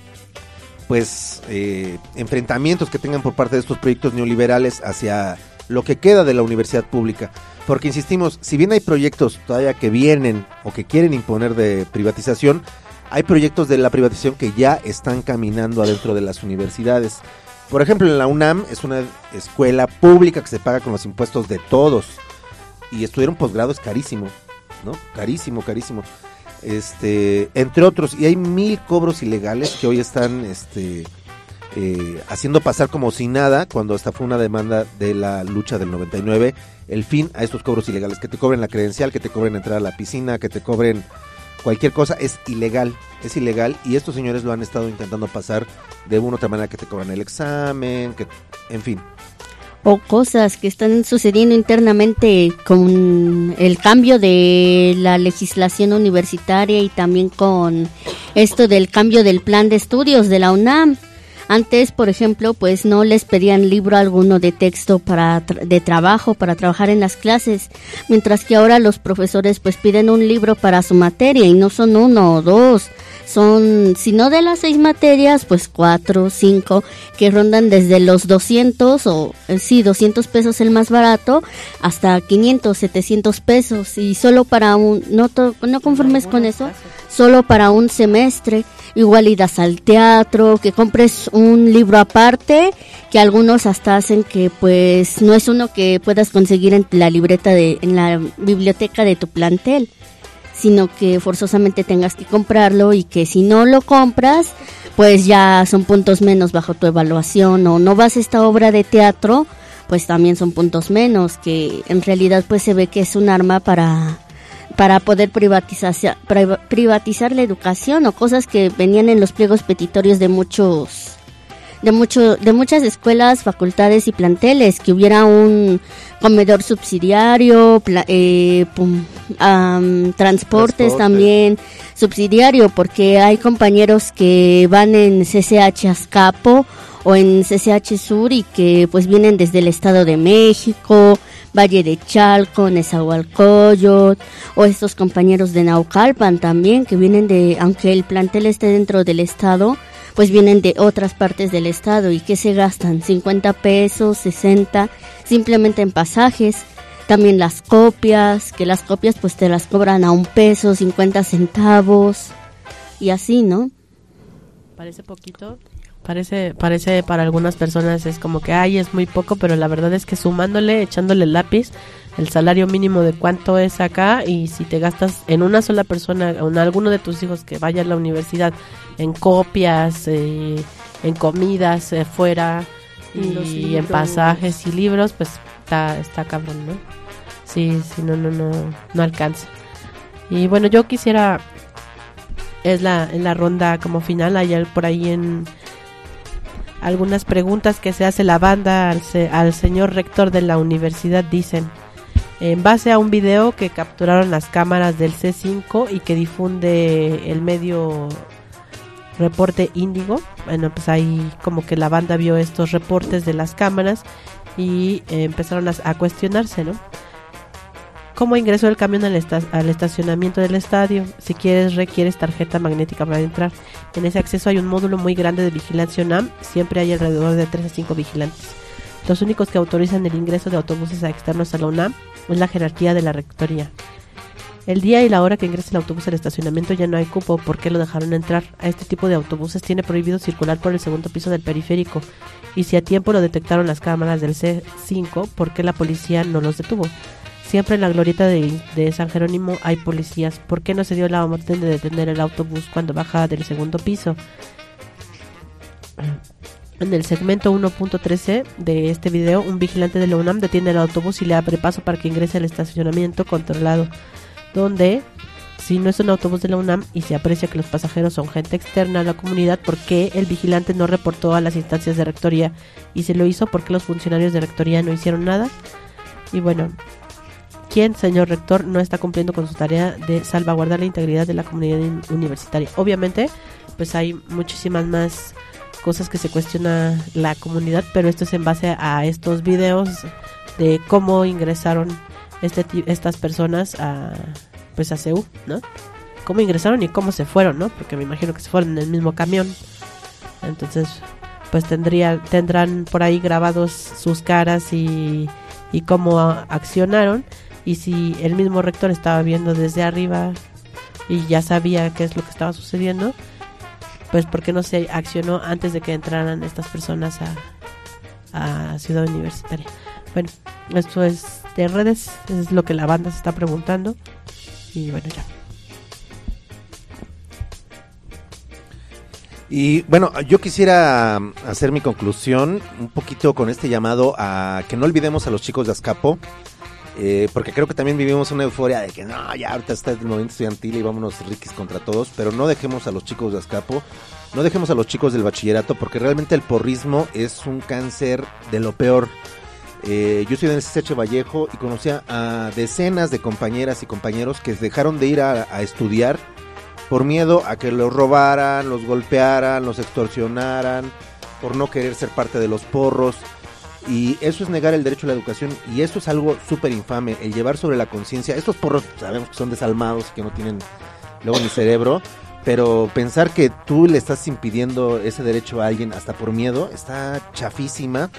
[SPEAKER 1] pues eh, enfrentamientos que tengan por parte de estos proyectos neoliberales hacia lo que queda de la universidad pública. Porque insistimos, si bien hay proyectos todavía que vienen o que quieren imponer de privatización, hay proyectos de la privatización que ya están caminando adentro de las universidades. Por ejemplo, en la UNAM es una escuela pública que se paga con los impuestos de todos. Y estudiar un posgrado es carísimo, ¿no? Carísimo, carísimo. Este, entre otros, y hay mil cobros ilegales que hoy están este, eh, haciendo pasar como si nada, cuando hasta fue una demanda de la lucha del noventa y nueve, el fin a estos cobros ilegales, que te cobren la credencial, que te cobren entrar a la piscina, que te cobren cualquier cosa, es ilegal, es ilegal, y estos señores lo han estado intentando pasar de una u otra manera, que te cobran el examen, que, en fin.
[SPEAKER 3] O cosas que están sucediendo internamente con el cambio de la legislación universitaria y también con esto del cambio del plan de estudios de la UNAM. Antes, por ejemplo, pues no les pedían libro alguno de texto para tra- de trabajo, para trabajar en las clases, mientras que ahora los profesores pues piden un libro para su materia y no son uno o dos, son, si no de las seis materias, pues cuatro, cinco, que rondan desde los doscientos o, eh, sí, doscientos pesos el más barato, hasta quinientos, setecientos pesos, y solo para un, no, to, no conformes con eso, solo para un semestre. Igual idas al teatro, que compres un libro aparte, que algunos hasta hacen que pues no es uno que puedas conseguir en la libreta de, en la biblioteca de tu plantel, sino que forzosamente tengas que comprarlo y que si no lo compras, pues ya son puntos menos bajo tu evaluación, o no vas a esta obra de teatro, pues también son puntos menos, que en realidad pues se ve que es un arma para... para poder privatizar, privatizar la educación, o cosas que venían en los pliegos petitorios de muchos de mucho de muchas escuelas, facultades y planteles, que hubiera un comedor subsidiario, pla, eh, pum, um, transportes Transporte. También subsidiario, porque hay compañeros que van en C C H Azcapo o en C C H Sur y que pues vienen desde el Estado de México, Valle de Chalco, Nezahualcóyotl, o estos compañeros de Naucalpan también, que vienen de, aunque el plantel esté dentro del estado, pues vienen de otras partes del estado, y que se gastan cincuenta pesos, sesenta, simplemente en pasajes. También las copias, que las copias pues te las cobran a un peso, cincuenta centavos, y así, ¿no?
[SPEAKER 2] Parece poquito. Parece, parece para algunas personas es como que, ay, es muy poco, pero la verdad es que sumándole, echándole el lápiz, el salario mínimo de cuánto es acá, y si te gastas en una sola persona, en alguno de tus hijos que vaya a la universidad, en copias, eh, en comidas eh, fuera, y, y en pasajes y libros, pues está, está cabrón, ¿no? Sí, sí, no, no, no, no alcanza. Y bueno, yo quisiera, es la, en la ronda como final, hay por ahí en... algunas preguntas que se hace la banda al, se, al señor rector de la universidad. Dicen, en base a un video que capturaron las cámaras del C cinco y que difunde el medio Reporte Índigo, bueno, pues ahí como que la banda vio estos reportes de las cámaras y eh, empezaron a, a cuestionarse, ¿no? ¿Cómo ingresó el camión al, esta- al estacionamiento del estadio? Si quieres, requieres tarjeta magnética para entrar. En ese acceso hay un módulo muy grande de vigilancia UNAM. Siempre hay alrededor de tres a cinco vigilantes. Los únicos que autorizan el ingreso de autobuses externos a la UNAM es la jerarquía de la rectoría. El día y la hora que ingrese el autobús al estacionamiento ya no hay cupo. ¿Por qué lo dejaron entrar? A este tipo de autobuses tiene prohibido circular por el segundo piso del periférico. Y si a tiempo lo detectaron las cámaras del C cinco, ¿por qué la policía no los detuvo? Siempre en la glorieta de, de San Jerónimo hay policías. ¿Por qué no se dio la orden de detener el autobús cuando baja del segundo piso? En el segmento uno punto trece de este video, un vigilante de la UNAM detiene el autobús y le abre paso para que ingrese al estacionamiento controlado, donde, si no es un autobús de la UNAM y se aprecia que los pasajeros son gente externa a la comunidad, ¿por qué el vigilante no reportó a las instancias de rectoría? Y si lo hizo, ¿por qué los funcionarios de rectoría no hicieron nada? Y bueno, ¿quién, señor rector, no está cumpliendo con su tarea de salvaguardar la integridad de la comunidad universitaria? Obviamente, pues hay muchísimas más cosas que se cuestiona la comunidad, pero esto es en base a estos videos de cómo ingresaron este estas personas a pues a C U, ¿no? Cómo ingresaron y cómo se fueron, ¿no? Porque me imagino que se fueron en el mismo camión. Entonces, pues tendría tendrán por ahí grabados sus caras y y cómo accionaron, y si el mismo rector estaba viendo desde arriba y ya sabía qué es lo que estaba sucediendo, pues ¿por qué no se accionó antes de que entraran estas personas a, a Ciudad Universitaria? Bueno, esto es de redes, es lo que la banda se está preguntando, y bueno, ya.
[SPEAKER 1] Y bueno, yo quisiera hacer mi conclusión un poquito con este llamado a que no olvidemos a los chicos de Azcapo, eh, porque creo que también vivimos una euforia de que no, ya ahorita está el movimiento estudiantil y vámonos riquis contra todos, pero no dejemos a los chicos de Azcapo, no dejemos a los chicos del bachillerato, porque realmente el porrismo es un cáncer de lo peor. Eh, yo soy del C C H Vallejo y conocía a decenas de compañeras y compañeros que dejaron de ir a, a estudiar por miedo a que los robaran, los golpearan, los extorsionaran, por no querer ser parte de los porros. Y eso es negar el derecho a la educación, y eso es algo súper infame, el llevar sobre la conciencia. Estos porros sabemos que son desalmados, que no tienen luego ni cerebro, pero pensar que tú le estás impidiendo ese derecho a alguien hasta por miedo está chafísima.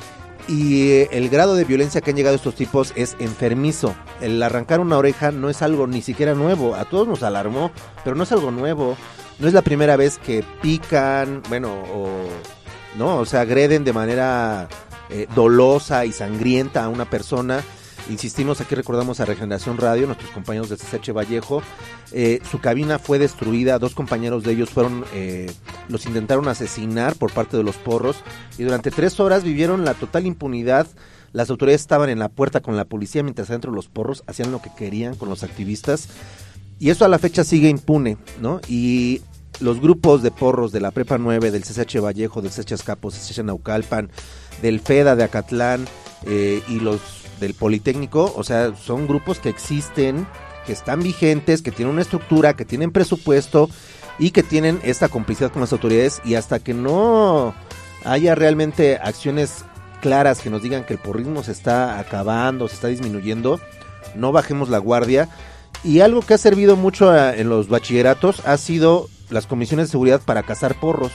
[SPEAKER 1] Y el grado de violencia que han llegado estos tipos es enfermizo. El arrancar una oreja no es algo ni siquiera nuevo. A todos nos alarmó, pero no es algo nuevo. No es la primera vez que pican, bueno, o no, o sea, agreden de manera eh, dolosa y sangrienta a una persona. Insistimos, aquí recordamos a Regeneración Radio, nuestros compañeros de C C H Vallejo. Eh, su cabina fue destruida, dos compañeros de ellos fueron, eh, los intentaron asesinar por parte de los porros, y durante tres horas vivieron la total impunidad. Las autoridades estaban en la puerta con la policía, mientras adentro los porros hacían lo que querían con los activistas, y eso a la fecha sigue impune, ¿no? Y los grupos de porros de la Prepa nueve, del C C H Vallejo, del C C H Azcapo, C C H Naucalpan, del FEDA de Acatlán, eh, y los del Politécnico, o sea, son grupos que existen, que están vigentes, que tienen una estructura, que tienen presupuesto y que tienen esta complicidad con las autoridades, y hasta que no haya realmente acciones claras que nos digan que el porrismo se está acabando, se está disminuyendo, no bajemos la guardia. Y algo que ha servido mucho a, en los bachilleratos ha sido las comisiones de seguridad para cazar porros.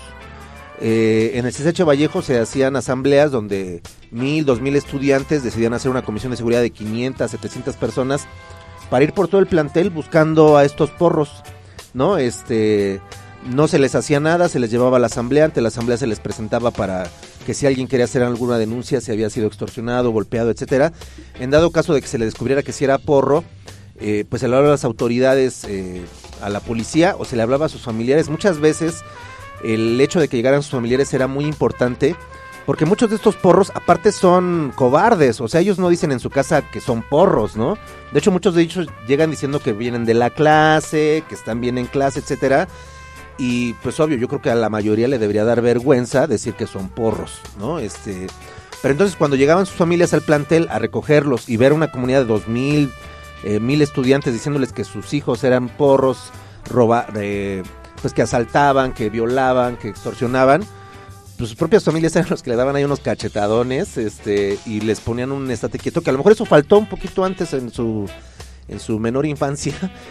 [SPEAKER 1] Eh, en el C C H Vallejo se hacían asambleas donde mil, dos mil estudiantes decidían hacer una comisión de seguridad de quinientas, setecientas personas para ir por todo el plantel buscando a estos porros, ¿no? Este, no se les hacía nada, se les llevaba a la asamblea, ante la asamblea se les presentaba para que si alguien quería hacer alguna denuncia, si había sido extorsionado, golpeado, etcétera. En dado caso de que se le descubriera que si era porro, eh, pues se le hablaba a las autoridades, eh, a la policía, o se le hablaba a sus familiares. Muchas veces el hecho de que llegaran sus familiares era muy importante, porque muchos de estos porros aparte son cobardes, o sea, ellos no dicen en su casa que son porros, ¿no? De hecho, muchos de ellos llegan diciendo que vienen de la clase, que están bien en clase, etcétera. Y pues obvio, yo creo que a la mayoría le debería dar vergüenza decir que son porros, ¿no? Este, pero entonces cuando llegaban sus familias al plantel a recogerlos y ver una comunidad de dos mil, eh, mil estudiantes diciéndoles que sus hijos eran porros, roba, eh, pues que asaltaban, que violaban, que extorsionaban, pues sus propias familias eran los que le daban ahí unos cachetadones, este, y les ponían un estate quieto, que a lo mejor eso faltó un poquito antes en su, en su menor infancia,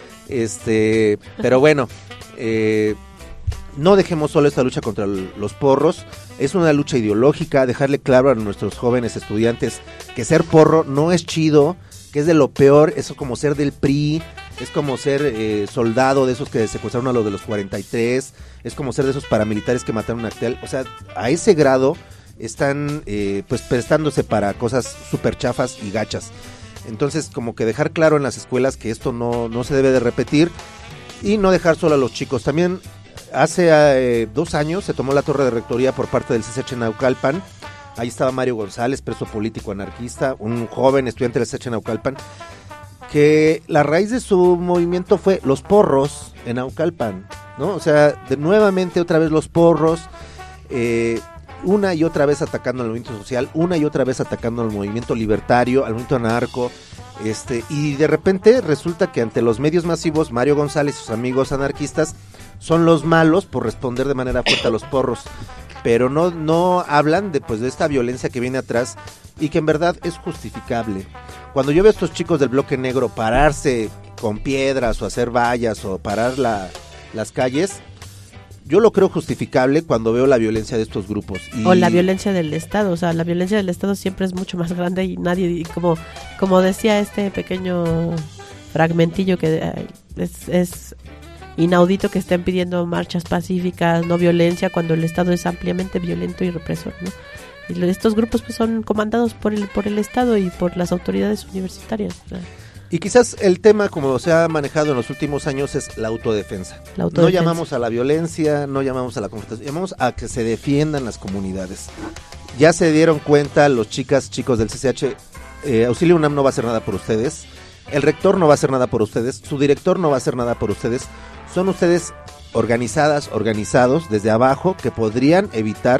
[SPEAKER 1] este, pero bueno, eh, no dejemos solo esta lucha contra los porros, es una lucha ideológica, dejarle claro a nuestros jóvenes estudiantes que ser porro no es chido, que es de lo peor, es como ser del P R I, es como ser eh, soldado de esos que secuestraron a los de los cuarenta y tres, es como ser de esos paramilitares que mataron a Acteal, o sea, a ese grado están eh, pues prestándose para cosas súper chafas y gachas. Entonces, como que dejar claro en las escuelas que esto no, no se debe de repetir, y no dejar solo a los chicos. También hace eh, dos años se tomó la torre de rectoría por parte del C C H Naucalpan. Ahí estaba Mario González, preso político anarquista, un joven estudiante del C C H Naucalpan, que la raíz de su movimiento fue los porros en Naucalpan, ¿no? O sea, de nuevamente otra vez los porros, eh, una y otra vez atacando al movimiento social, una y otra vez atacando al movimiento libertario, al movimiento anarco, este, y de repente resulta que ante los medios masivos, Mario González y sus amigos anarquistas son los malos por responder de manera fuerte a los porros, pero no, no hablan de, pues, de esta violencia que viene atrás y que en verdad es justificable. Cuando yo veo a estos chicos del bloque negro pararse con piedras o hacer vallas o parar la, las calles, yo lo creo justificable cuando veo la violencia de estos grupos. Y...
[SPEAKER 2] O la violencia del Estado, o sea, la violencia del Estado siempre es mucho más grande y nadie, y como, como decía este pequeño fragmentillo que eh, es, es inaudito que estén pidiendo marchas pacíficas, no violencia, cuando el Estado es ampliamente violento y represor, ¿no? Y estos grupos pues son comandados por el, por el Estado y por las autoridades universitarias, ¿no?
[SPEAKER 1] Y quizás el tema, como se ha manejado en los últimos años, es la autodefensa.
[SPEAKER 2] La autodefensa.
[SPEAKER 1] No llamamos a la violencia, no llamamos a la confrontación, llamamos a que se defiendan las comunidades. Ya se dieron cuenta los chicas, chicos del C C H, eh, Auxilio UNAM no va a hacer nada por ustedes, el rector no va a hacer nada por ustedes, su director no va a hacer nada por ustedes. Son ustedes organizadas, organizados desde abajo que podrían evitar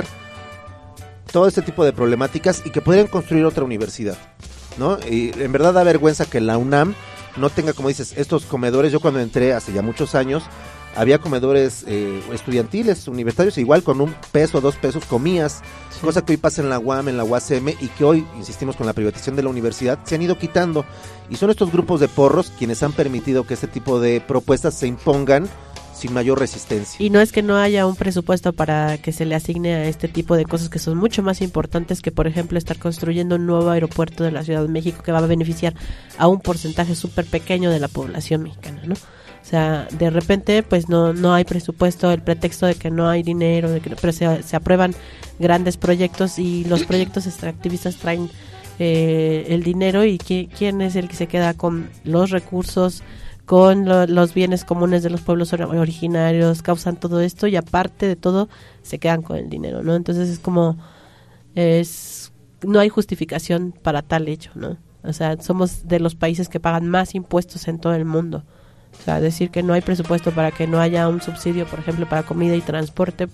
[SPEAKER 1] todo este tipo de problemáticas y que podrían construir otra universidad, ¿no? Y en verdad da vergüenza que la UNAM no tenga, como dices, estos comedores. Yo cuando entré hace ya muchos años había comedores eh, estudiantiles, universitarios, igual con un peso, dos pesos comías, sí. Cosa que hoy pasa en la U A M, en la U A C M y que hoy, insistimos, con la privatización de la universidad se han ido quitando, y son estos grupos de porros quienes han permitido que este tipo de propuestas se impongan sin mayor resistencia.
[SPEAKER 2] Y no es que no haya un presupuesto para que se le asigne a este tipo de cosas que son mucho más importantes que, por ejemplo, estar construyendo un nuevo aeropuerto de la Ciudad de México que va a beneficiar a un porcentaje súper pequeño de la población mexicana, ¿no? O sea, de repente pues no no hay presupuesto, el pretexto de que no hay dinero, de que no, pero se, se aprueban grandes proyectos y los proyectos extractivistas traen eh, el dinero y qui, quién es el que se queda con los recursos, con lo, los bienes comunes de los pueblos originarios, causan todo esto y aparte de todo se quedan con el dinero, ¿no? Entonces es como es no hay justificación para tal hecho, ¿no? O sea, somos de los países que pagan más impuestos en todo el mundo. O sea, decir que no hay presupuesto para que no haya un subsidio, por ejemplo, para comida y transporte,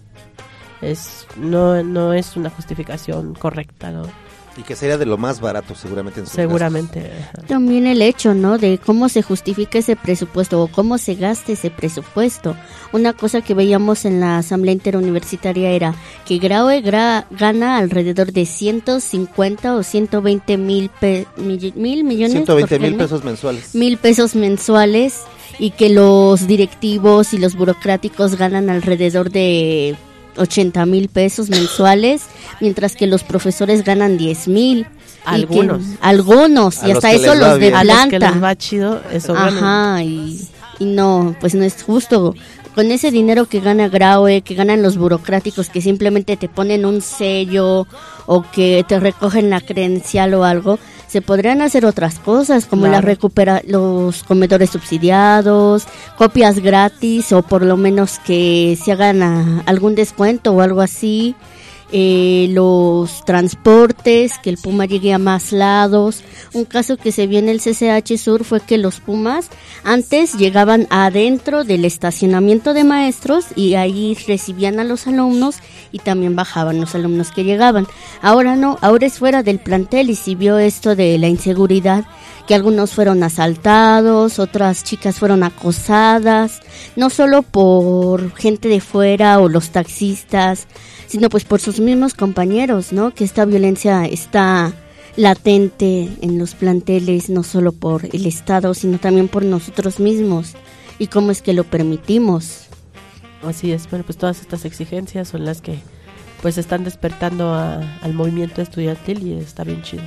[SPEAKER 2] es no no es una justificación correcta, ¿no?
[SPEAKER 1] Y que sería de lo más barato seguramente en sus
[SPEAKER 2] Seguramente.
[SPEAKER 3] También el hecho, ¿no? De cómo se justifica ese presupuesto o cómo se gasta ese presupuesto. Una cosa que veíamos en la asamblea interuniversitaria era que Graue gra- gana alrededor de ciento cincuenta o ciento veinte mil, pe- mil, mil millones.
[SPEAKER 1] ciento veinte mil pesos mensuales.
[SPEAKER 3] Mil pesos mensuales y que los directivos y los burocráticos ganan alrededor de ochenta mil pesos mensuales, mientras que los profesores ganan diez mil.
[SPEAKER 2] Algunos.
[SPEAKER 3] Que, algunos,
[SPEAKER 1] a
[SPEAKER 3] y hasta eso los de
[SPEAKER 2] a
[SPEAKER 3] planta.
[SPEAKER 2] los que les va chido, eso
[SPEAKER 3] Ajá,
[SPEAKER 2] ganan.
[SPEAKER 3] y, y no, pues no es justo. Con ese dinero que gana Graue, que ganan los burocráticos, que simplemente te ponen un sello o que te recogen la credencial o algo, se podrían hacer otras cosas, como
[SPEAKER 2] Claro.
[SPEAKER 3] la recupera los comedores subsidiados, copias gratis o por lo menos que se hagan a, algún descuento o algo así. Eh, los transportes, que el Puma llegue a más lados. Un caso que se vio en el C C H Sur fue que los Pumas antes llegaban adentro del estacionamiento de maestros y ahí recibían a los alumnos y también bajaban los alumnos que llegaban. Ahora no, ahora es fuera del plantel y si vio esto de la inseguridad, que algunos fueron asaltados, otras chicas fueron acosadas, no solo por gente de fuera o los taxistas, sino pues por sus mismos compañeros, ¿no? Que esta violencia está latente en los planteles, no solo por el Estado, sino también por nosotros mismos. ¿Y cómo es que lo permitimos?
[SPEAKER 2] Así es, bueno, pues todas estas exigencias son las que pues están despertando a, al movimiento estudiantil y está bien chido.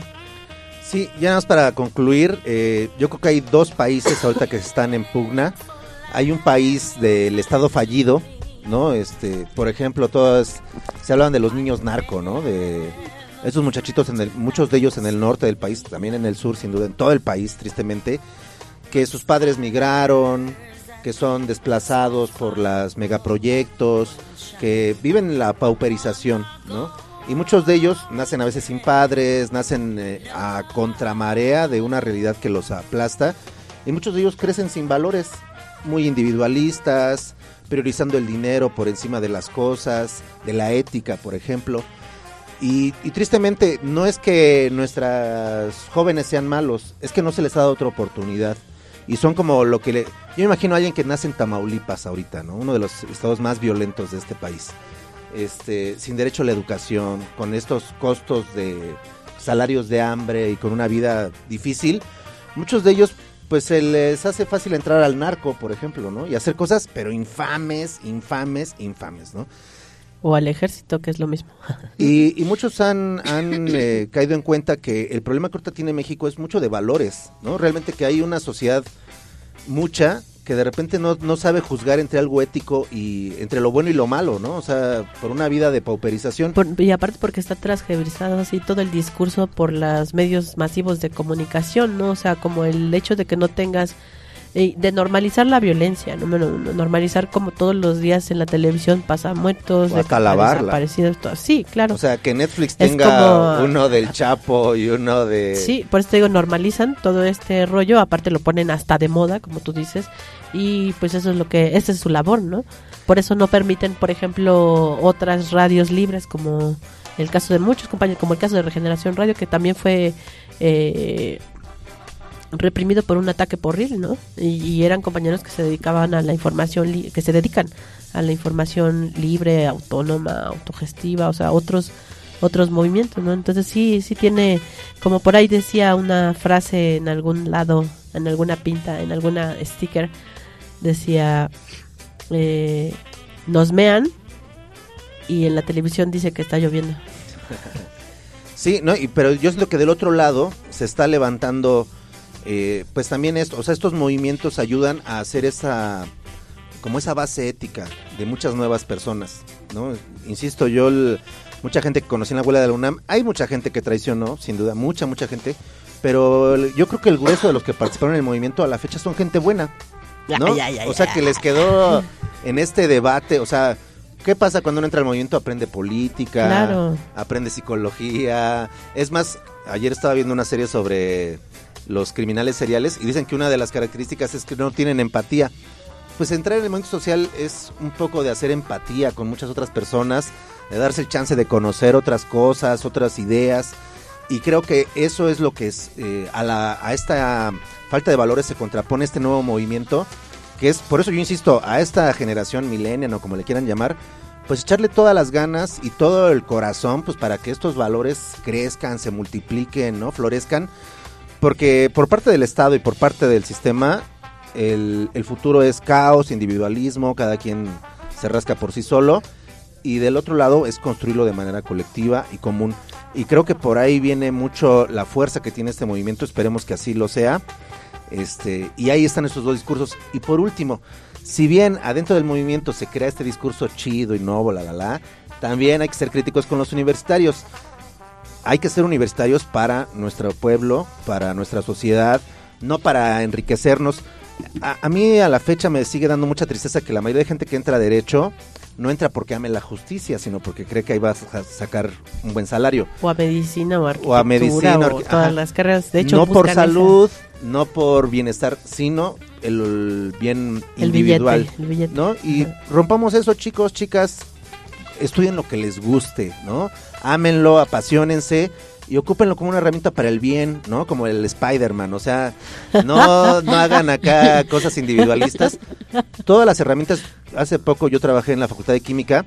[SPEAKER 1] Sí, ya nada más para concluir, eh, yo creo que hay dos países ahorita que están en pugna. Hay un país del estado fallido, ¿no? Este, por ejemplo, todas se hablan de los niños narco, ¿no? De esos muchachitos, en el, muchos de ellos en el norte del país, también en el sur, sin duda, en todo el país, tristemente, que sus padres migraron, que son desplazados por los megaproyectos, que viven en la pauperización, ¿no? Y muchos de ellos nacen a veces sin padres, nacen eh, a contramarea de una realidad que los aplasta, y muchos de ellos crecen sin valores, muy individualistas, priorizando el dinero por encima de las cosas, de la ética, por ejemplo. Y, y tristemente no es que nuestras jóvenes sean malos, es que no se les ha dado otra oportunidad. Y son como lo que le... Yo imagino a alguien que nace en Tamaulipas ahorita, ¿no? Uno de los estados más violentos de este país. Este, sin derecho a la educación, con estos costos de salarios de hambre y con una vida difícil. Muchos de ellos, pues se les hace fácil entrar al narco, por ejemplo, ¿no? Y hacer cosas, pero infames, infames, infames, ¿no?
[SPEAKER 2] O al ejército, que es lo mismo.
[SPEAKER 1] Y, y muchos han, han eh, caído en cuenta que el problema que ahorita tiene México es mucho de valores, ¿no? Realmente que hay una sociedad mucha que de repente no, no sabe juzgar entre algo ético y entre lo bueno y lo malo, ¿no? O sea, por una vida de pauperización.
[SPEAKER 2] Por, y aparte porque está transgiversado así todo el discurso por los medios masivos de comunicación, ¿no? O sea, como el hecho de que no tengas... de normalizar la violencia, ¿no? Bueno, normalizar como todos los días en la televisión pasa muertos,
[SPEAKER 1] o hasta lavarla.
[SPEAKER 2] Desaparecidos, todo. Sí, claro.
[SPEAKER 1] O sea, que Netflix tenga como... uno del Chapo y uno de...
[SPEAKER 2] Sí, por eso te digo, normalizan todo este rollo, aparte lo ponen hasta de moda, como tú dices, y pues eso es lo que, esa es su labor, ¿no? Por eso no permiten, por ejemplo, otras radios libres, como el caso de muchos compañeros, como el caso de Regeneración Radio, que también fue... Eh, reprimido por un ataque porril, ¿no? Y, y eran compañeros que se dedicaban a la información, li- que se dedican a la información libre, autónoma, autogestiva, o sea, otros otros movimientos, ¿no? Entonces sí, sí tiene, como por ahí decía una frase en algún lado, en alguna pinta, en alguna sticker, decía, eh, nos mean y en la televisión dice que está lloviendo.
[SPEAKER 1] Sí, no, y, pero yo siento que del otro lado se está levantando... Eh, pues también esto, o sea, estos movimientos ayudan a hacer esa, como esa base ética de muchas nuevas personas, ¿no? Insisto, yo, el, mucha gente que conocí en la abuela de la UNAM, hay mucha gente que traicionó, sin duda, mucha, mucha gente, pero el, yo creo que el grueso de los que participaron en el movimiento a la fecha son gente buena, ¿no? Ya, ya, ya, o sea, que les quedó en este debate, o sea... ¿Qué pasa cuando uno entra al movimiento? Aprende política,
[SPEAKER 2] claro.
[SPEAKER 1] Aprende psicología. Es más, ayer estaba viendo una serie sobre los criminales seriales y dicen que una de las características es que no tienen empatía. Pues entrar en el movimiento social es un poco de hacer empatía con muchas otras personas, de darse el chance de conocer otras cosas, otras ideas. Y creo que eso es lo que es eh, a, la, a esta falta de valores se contrapone este nuevo movimiento. Que es, por eso yo insisto, a esta generación millennial o como le quieran llamar, pues echarle todas las ganas y todo el corazón, pues para que estos valores crezcan, se multipliquen, ¿no? Florezcan, porque por parte del Estado y por parte del sistema, el, el futuro es caos, individualismo, cada quien se rasca por sí solo, y del otro lado es construirlo de manera colectiva y común. Y creo que por ahí viene mucho la fuerza que tiene este movimiento, esperemos que así lo sea. Este, y ahí están estos dos discursos. Y por último, si bien adentro del movimiento se crea este discurso chido y nuevo, la la la, también hay que ser críticos con los universitarios. Hay que ser universitarios para nuestro pueblo, para nuestra sociedad, no para enriquecernos. A, a mí a la fecha me sigue dando mucha tristeza que la mayoría de gente que entra a derecho no entra porque ame la justicia, sino porque cree que ahí va a sacar un buen salario.
[SPEAKER 2] O a medicina o arquitectura
[SPEAKER 1] o a medicina,
[SPEAKER 2] o
[SPEAKER 1] arqu-
[SPEAKER 2] todas
[SPEAKER 1] ajá.
[SPEAKER 2] las carreras. De hecho,
[SPEAKER 1] no por
[SPEAKER 2] buscan
[SPEAKER 1] salud, esa. No por bienestar, sino el, el bien
[SPEAKER 2] el
[SPEAKER 1] individual,
[SPEAKER 2] billete, el billete.
[SPEAKER 1] ¿no? Y ajá. Rompamos eso, chicos, chicas, estudien lo que les guste, ¿no? Ámenlo, apasionense y ocúpenlo como una herramienta para el bien, ¿no? Como el Spider-Man, o sea, no, no hagan acá cosas individualistas. Todas las herramientas, hace poco yo trabajé en la Facultad de Química,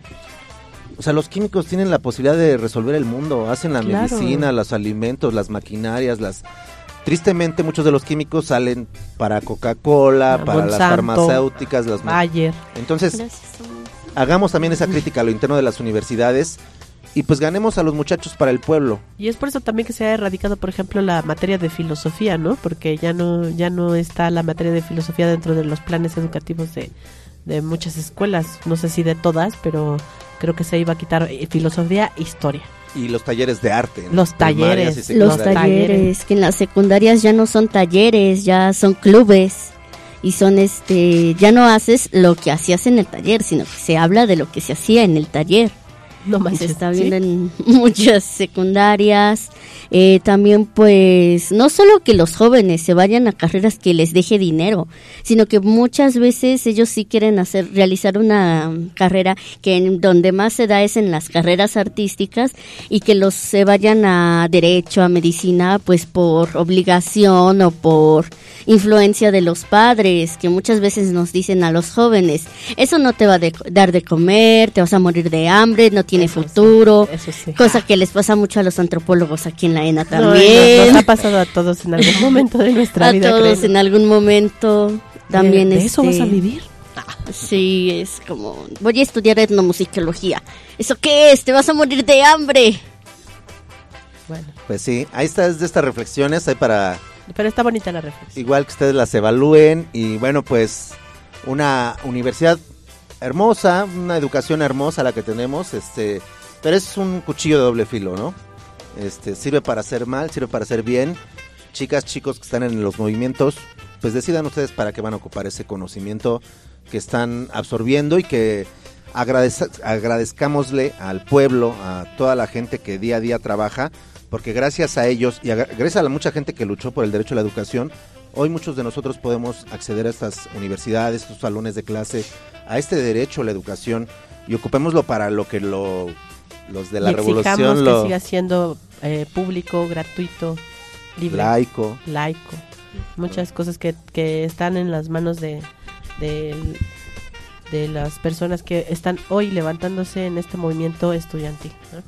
[SPEAKER 1] o sea, los químicos tienen la posibilidad de resolver el mundo, hacen la
[SPEAKER 2] claro.
[SPEAKER 1] medicina, los alimentos, las maquinarias, las... Tristemente muchos de los químicos salen para Coca-Cola, para
[SPEAKER 2] Monsanto,
[SPEAKER 1] las farmacéuticas, las...
[SPEAKER 2] Bayer.
[SPEAKER 1] Entonces, hagamos también esa crítica a lo interno de las universidades y pues ganemos a los muchachos para el pueblo.
[SPEAKER 2] Y es por eso también que se ha erradicado, por ejemplo, la materia de filosofía, ¿no? Porque ya no ya no está la materia de filosofía dentro de los planes educativos de, de muchas escuelas. No sé si de todas, pero creo que se iba a quitar filosofía e historia.
[SPEAKER 1] Y los talleres de arte.
[SPEAKER 2] Los talleres.
[SPEAKER 3] Los talleres, que en las secundarias ya no son talleres, ya son clubes. y son este, ya no haces lo que hacías en el taller, sino que se habla de lo que se hacía en el taller.
[SPEAKER 2] No manches,
[SPEAKER 3] se está
[SPEAKER 2] ¿sí?
[SPEAKER 3] viendo en muchas secundarias. Eh, también pues no solo que los jóvenes se vayan a carreras que les deje dinero, sino que muchas veces ellos sí quieren hacer realizar una carrera que en donde más se da es en las carreras artísticas, y que los se vayan a derecho, a medicina, pues por obligación o por influencia de los padres, que muchas veces nos dicen a los jóvenes, eso no te va a de, dar de comer, te vas a morir de hambre, no tiene
[SPEAKER 2] Eso
[SPEAKER 3] futuro,
[SPEAKER 2] sí, eso sí.
[SPEAKER 3] Cosa que les pasa mucho a los antropólogos aquí en la E N A
[SPEAKER 2] No,
[SPEAKER 3] también.
[SPEAKER 2] nos, nos ha pasado a todos en algún momento de nuestra
[SPEAKER 3] a
[SPEAKER 2] vida.
[SPEAKER 3] todos
[SPEAKER 2] créeme.
[SPEAKER 3] en algún momento también.
[SPEAKER 2] ¿De, de
[SPEAKER 3] este,
[SPEAKER 2] eso vas a vivir?
[SPEAKER 3] Sí, es como, voy a estudiar etnomusicología. ¿Eso qué es? Te vas a morir de hambre.
[SPEAKER 2] Bueno,
[SPEAKER 1] Pues sí, ahí está, es de estas reflexiones, hay para
[SPEAKER 2] pero está bonita la reflexión.
[SPEAKER 1] igual que ustedes las evalúen y bueno, pues una universidad hermosa, una educación hermosa la que tenemos, este, pero es un cuchillo de doble filo, ¿no? Este, sirve para hacer mal, sirve para hacer bien. Chicas, chicos que están en los movimientos, pues decidan ustedes para qué van a ocupar ese conocimiento que están absorbiendo y que agradez- agradezcámosle al pueblo, a toda la gente que día a día trabaja, porque gracias a ellos y a, gracias a la mucha gente que luchó por el derecho a la educación, hoy muchos de nosotros podemos acceder a estas universidades, estos salones de clase, a este derecho a la educación, y ocupémoslo para lo que lo, los de la
[SPEAKER 2] y exijamos
[SPEAKER 1] revolución
[SPEAKER 2] que
[SPEAKER 1] lo
[SPEAKER 2] siga siendo eh, público, gratuito, libre,
[SPEAKER 1] laico.
[SPEAKER 2] laico. Muchas cosas que, que están en las manos de, de, de las personas que están hoy levantándose en este movimiento estudiantil, ¿no?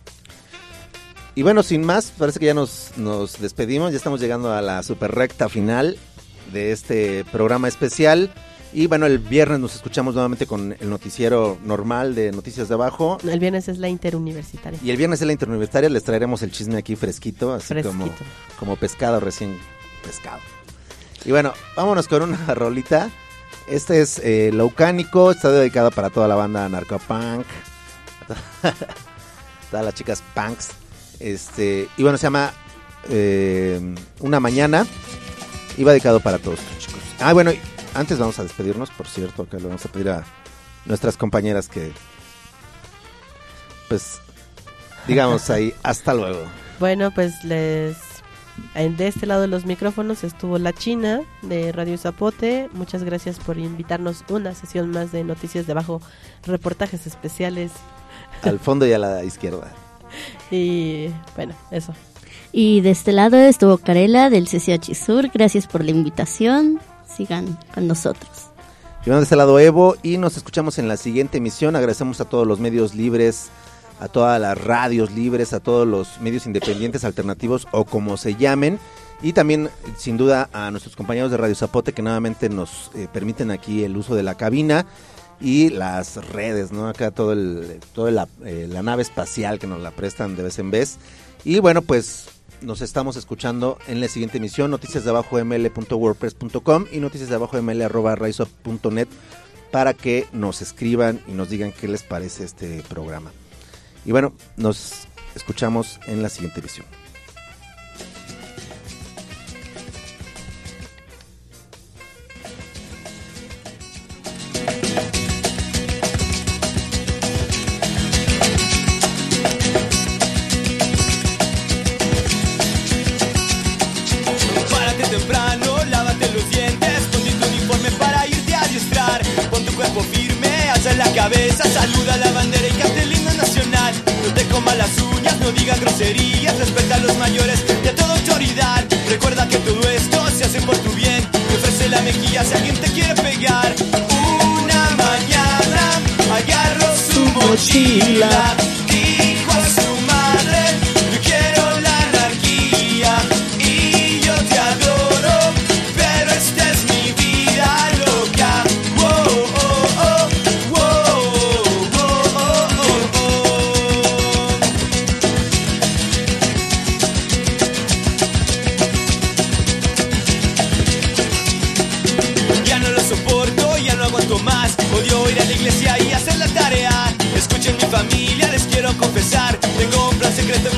[SPEAKER 1] Y bueno, sin más, parece que ya nos, nos despedimos, ya estamos llegando a la super recta final de este programa especial. Y bueno, el viernes nos escuchamos nuevamente con el noticiero normal de Noticias de Abajo.
[SPEAKER 2] El viernes es la interuniversitaria.
[SPEAKER 1] Y el viernes es la interuniversitaria, les traeremos el chisme aquí fresquito, así
[SPEAKER 2] Fresquito.
[SPEAKER 1] como como pescado recién pescado. Y bueno, vámonos con una rolita. Este es eh, Laucánico, está dedicado para toda la banda narcopunk, todas las chicas punks. Este, y bueno, se llama eh, Una Mañana. Y va dedicado para todos los chicos. Ah, bueno, antes vamos a despedirnos, por cierto, acá le vamos a pedir a nuestras compañeras que, pues, digamos ahí, hasta luego.
[SPEAKER 2] Bueno, pues les... de este lado de los micrófonos estuvo la China de Radio Zapote. Muchas gracias por invitarnos una sesión más de Noticias de Abajo, reportajes especiales.
[SPEAKER 1] Al fondo y a la izquierda.
[SPEAKER 2] Y bueno, eso.
[SPEAKER 3] Y de este lado estuvo Carela del C C H Sur. Gracias por la invitación. Sigan con nosotros.
[SPEAKER 1] Y bueno, de este lado Evo, y nos escuchamos en la siguiente emisión. Agradecemos a todos los medios libres, a todas las radios libres, a todos los medios independientes, alternativos o como se llamen, y también sin duda a nuestros compañeros de Radio Zapote que nuevamente nos eh, permiten aquí el uso de la cabina y las redes, ¿no? Acá todo el, todo la, eh, la nave espacial que nos la prestan de vez en vez. Y bueno, pues nos estamos escuchando en la siguiente emisión, noticias de abajo m l punto wordpress punto com y noticias de abajo m l arroba raizop punto net, para que nos escriban y nos digan qué les parece este programa. Y bueno, nos escuchamos en la siguiente edición.
[SPEAKER 7] Párate temprano, lávate los dientes, ponte tu uniforme para irte a adiestrar. Pon tu cuerpo firme, alza la cabeza, saluda a la bandera y canta el himno nacional. No te comas las uñas, no digas groserías, respeta a los mayores y a toda autoridad. Recuerda que todo esto se hace por tu bien y ofrece la mejilla si alguien te quiere pegar. Una mañana agarró su mochila, dijo a su madre, yo quiero la anarquía y yo te adoro, pero esta es mi vida loca. Wow, oh, oh, wow, oh, oh, oh, oh. Ya no lo soporto, ya no aguanto más. Odio ir a la iglesia y hacer la tarea. Escuchen mi familia, les quiero confesar, tengo un plan secreto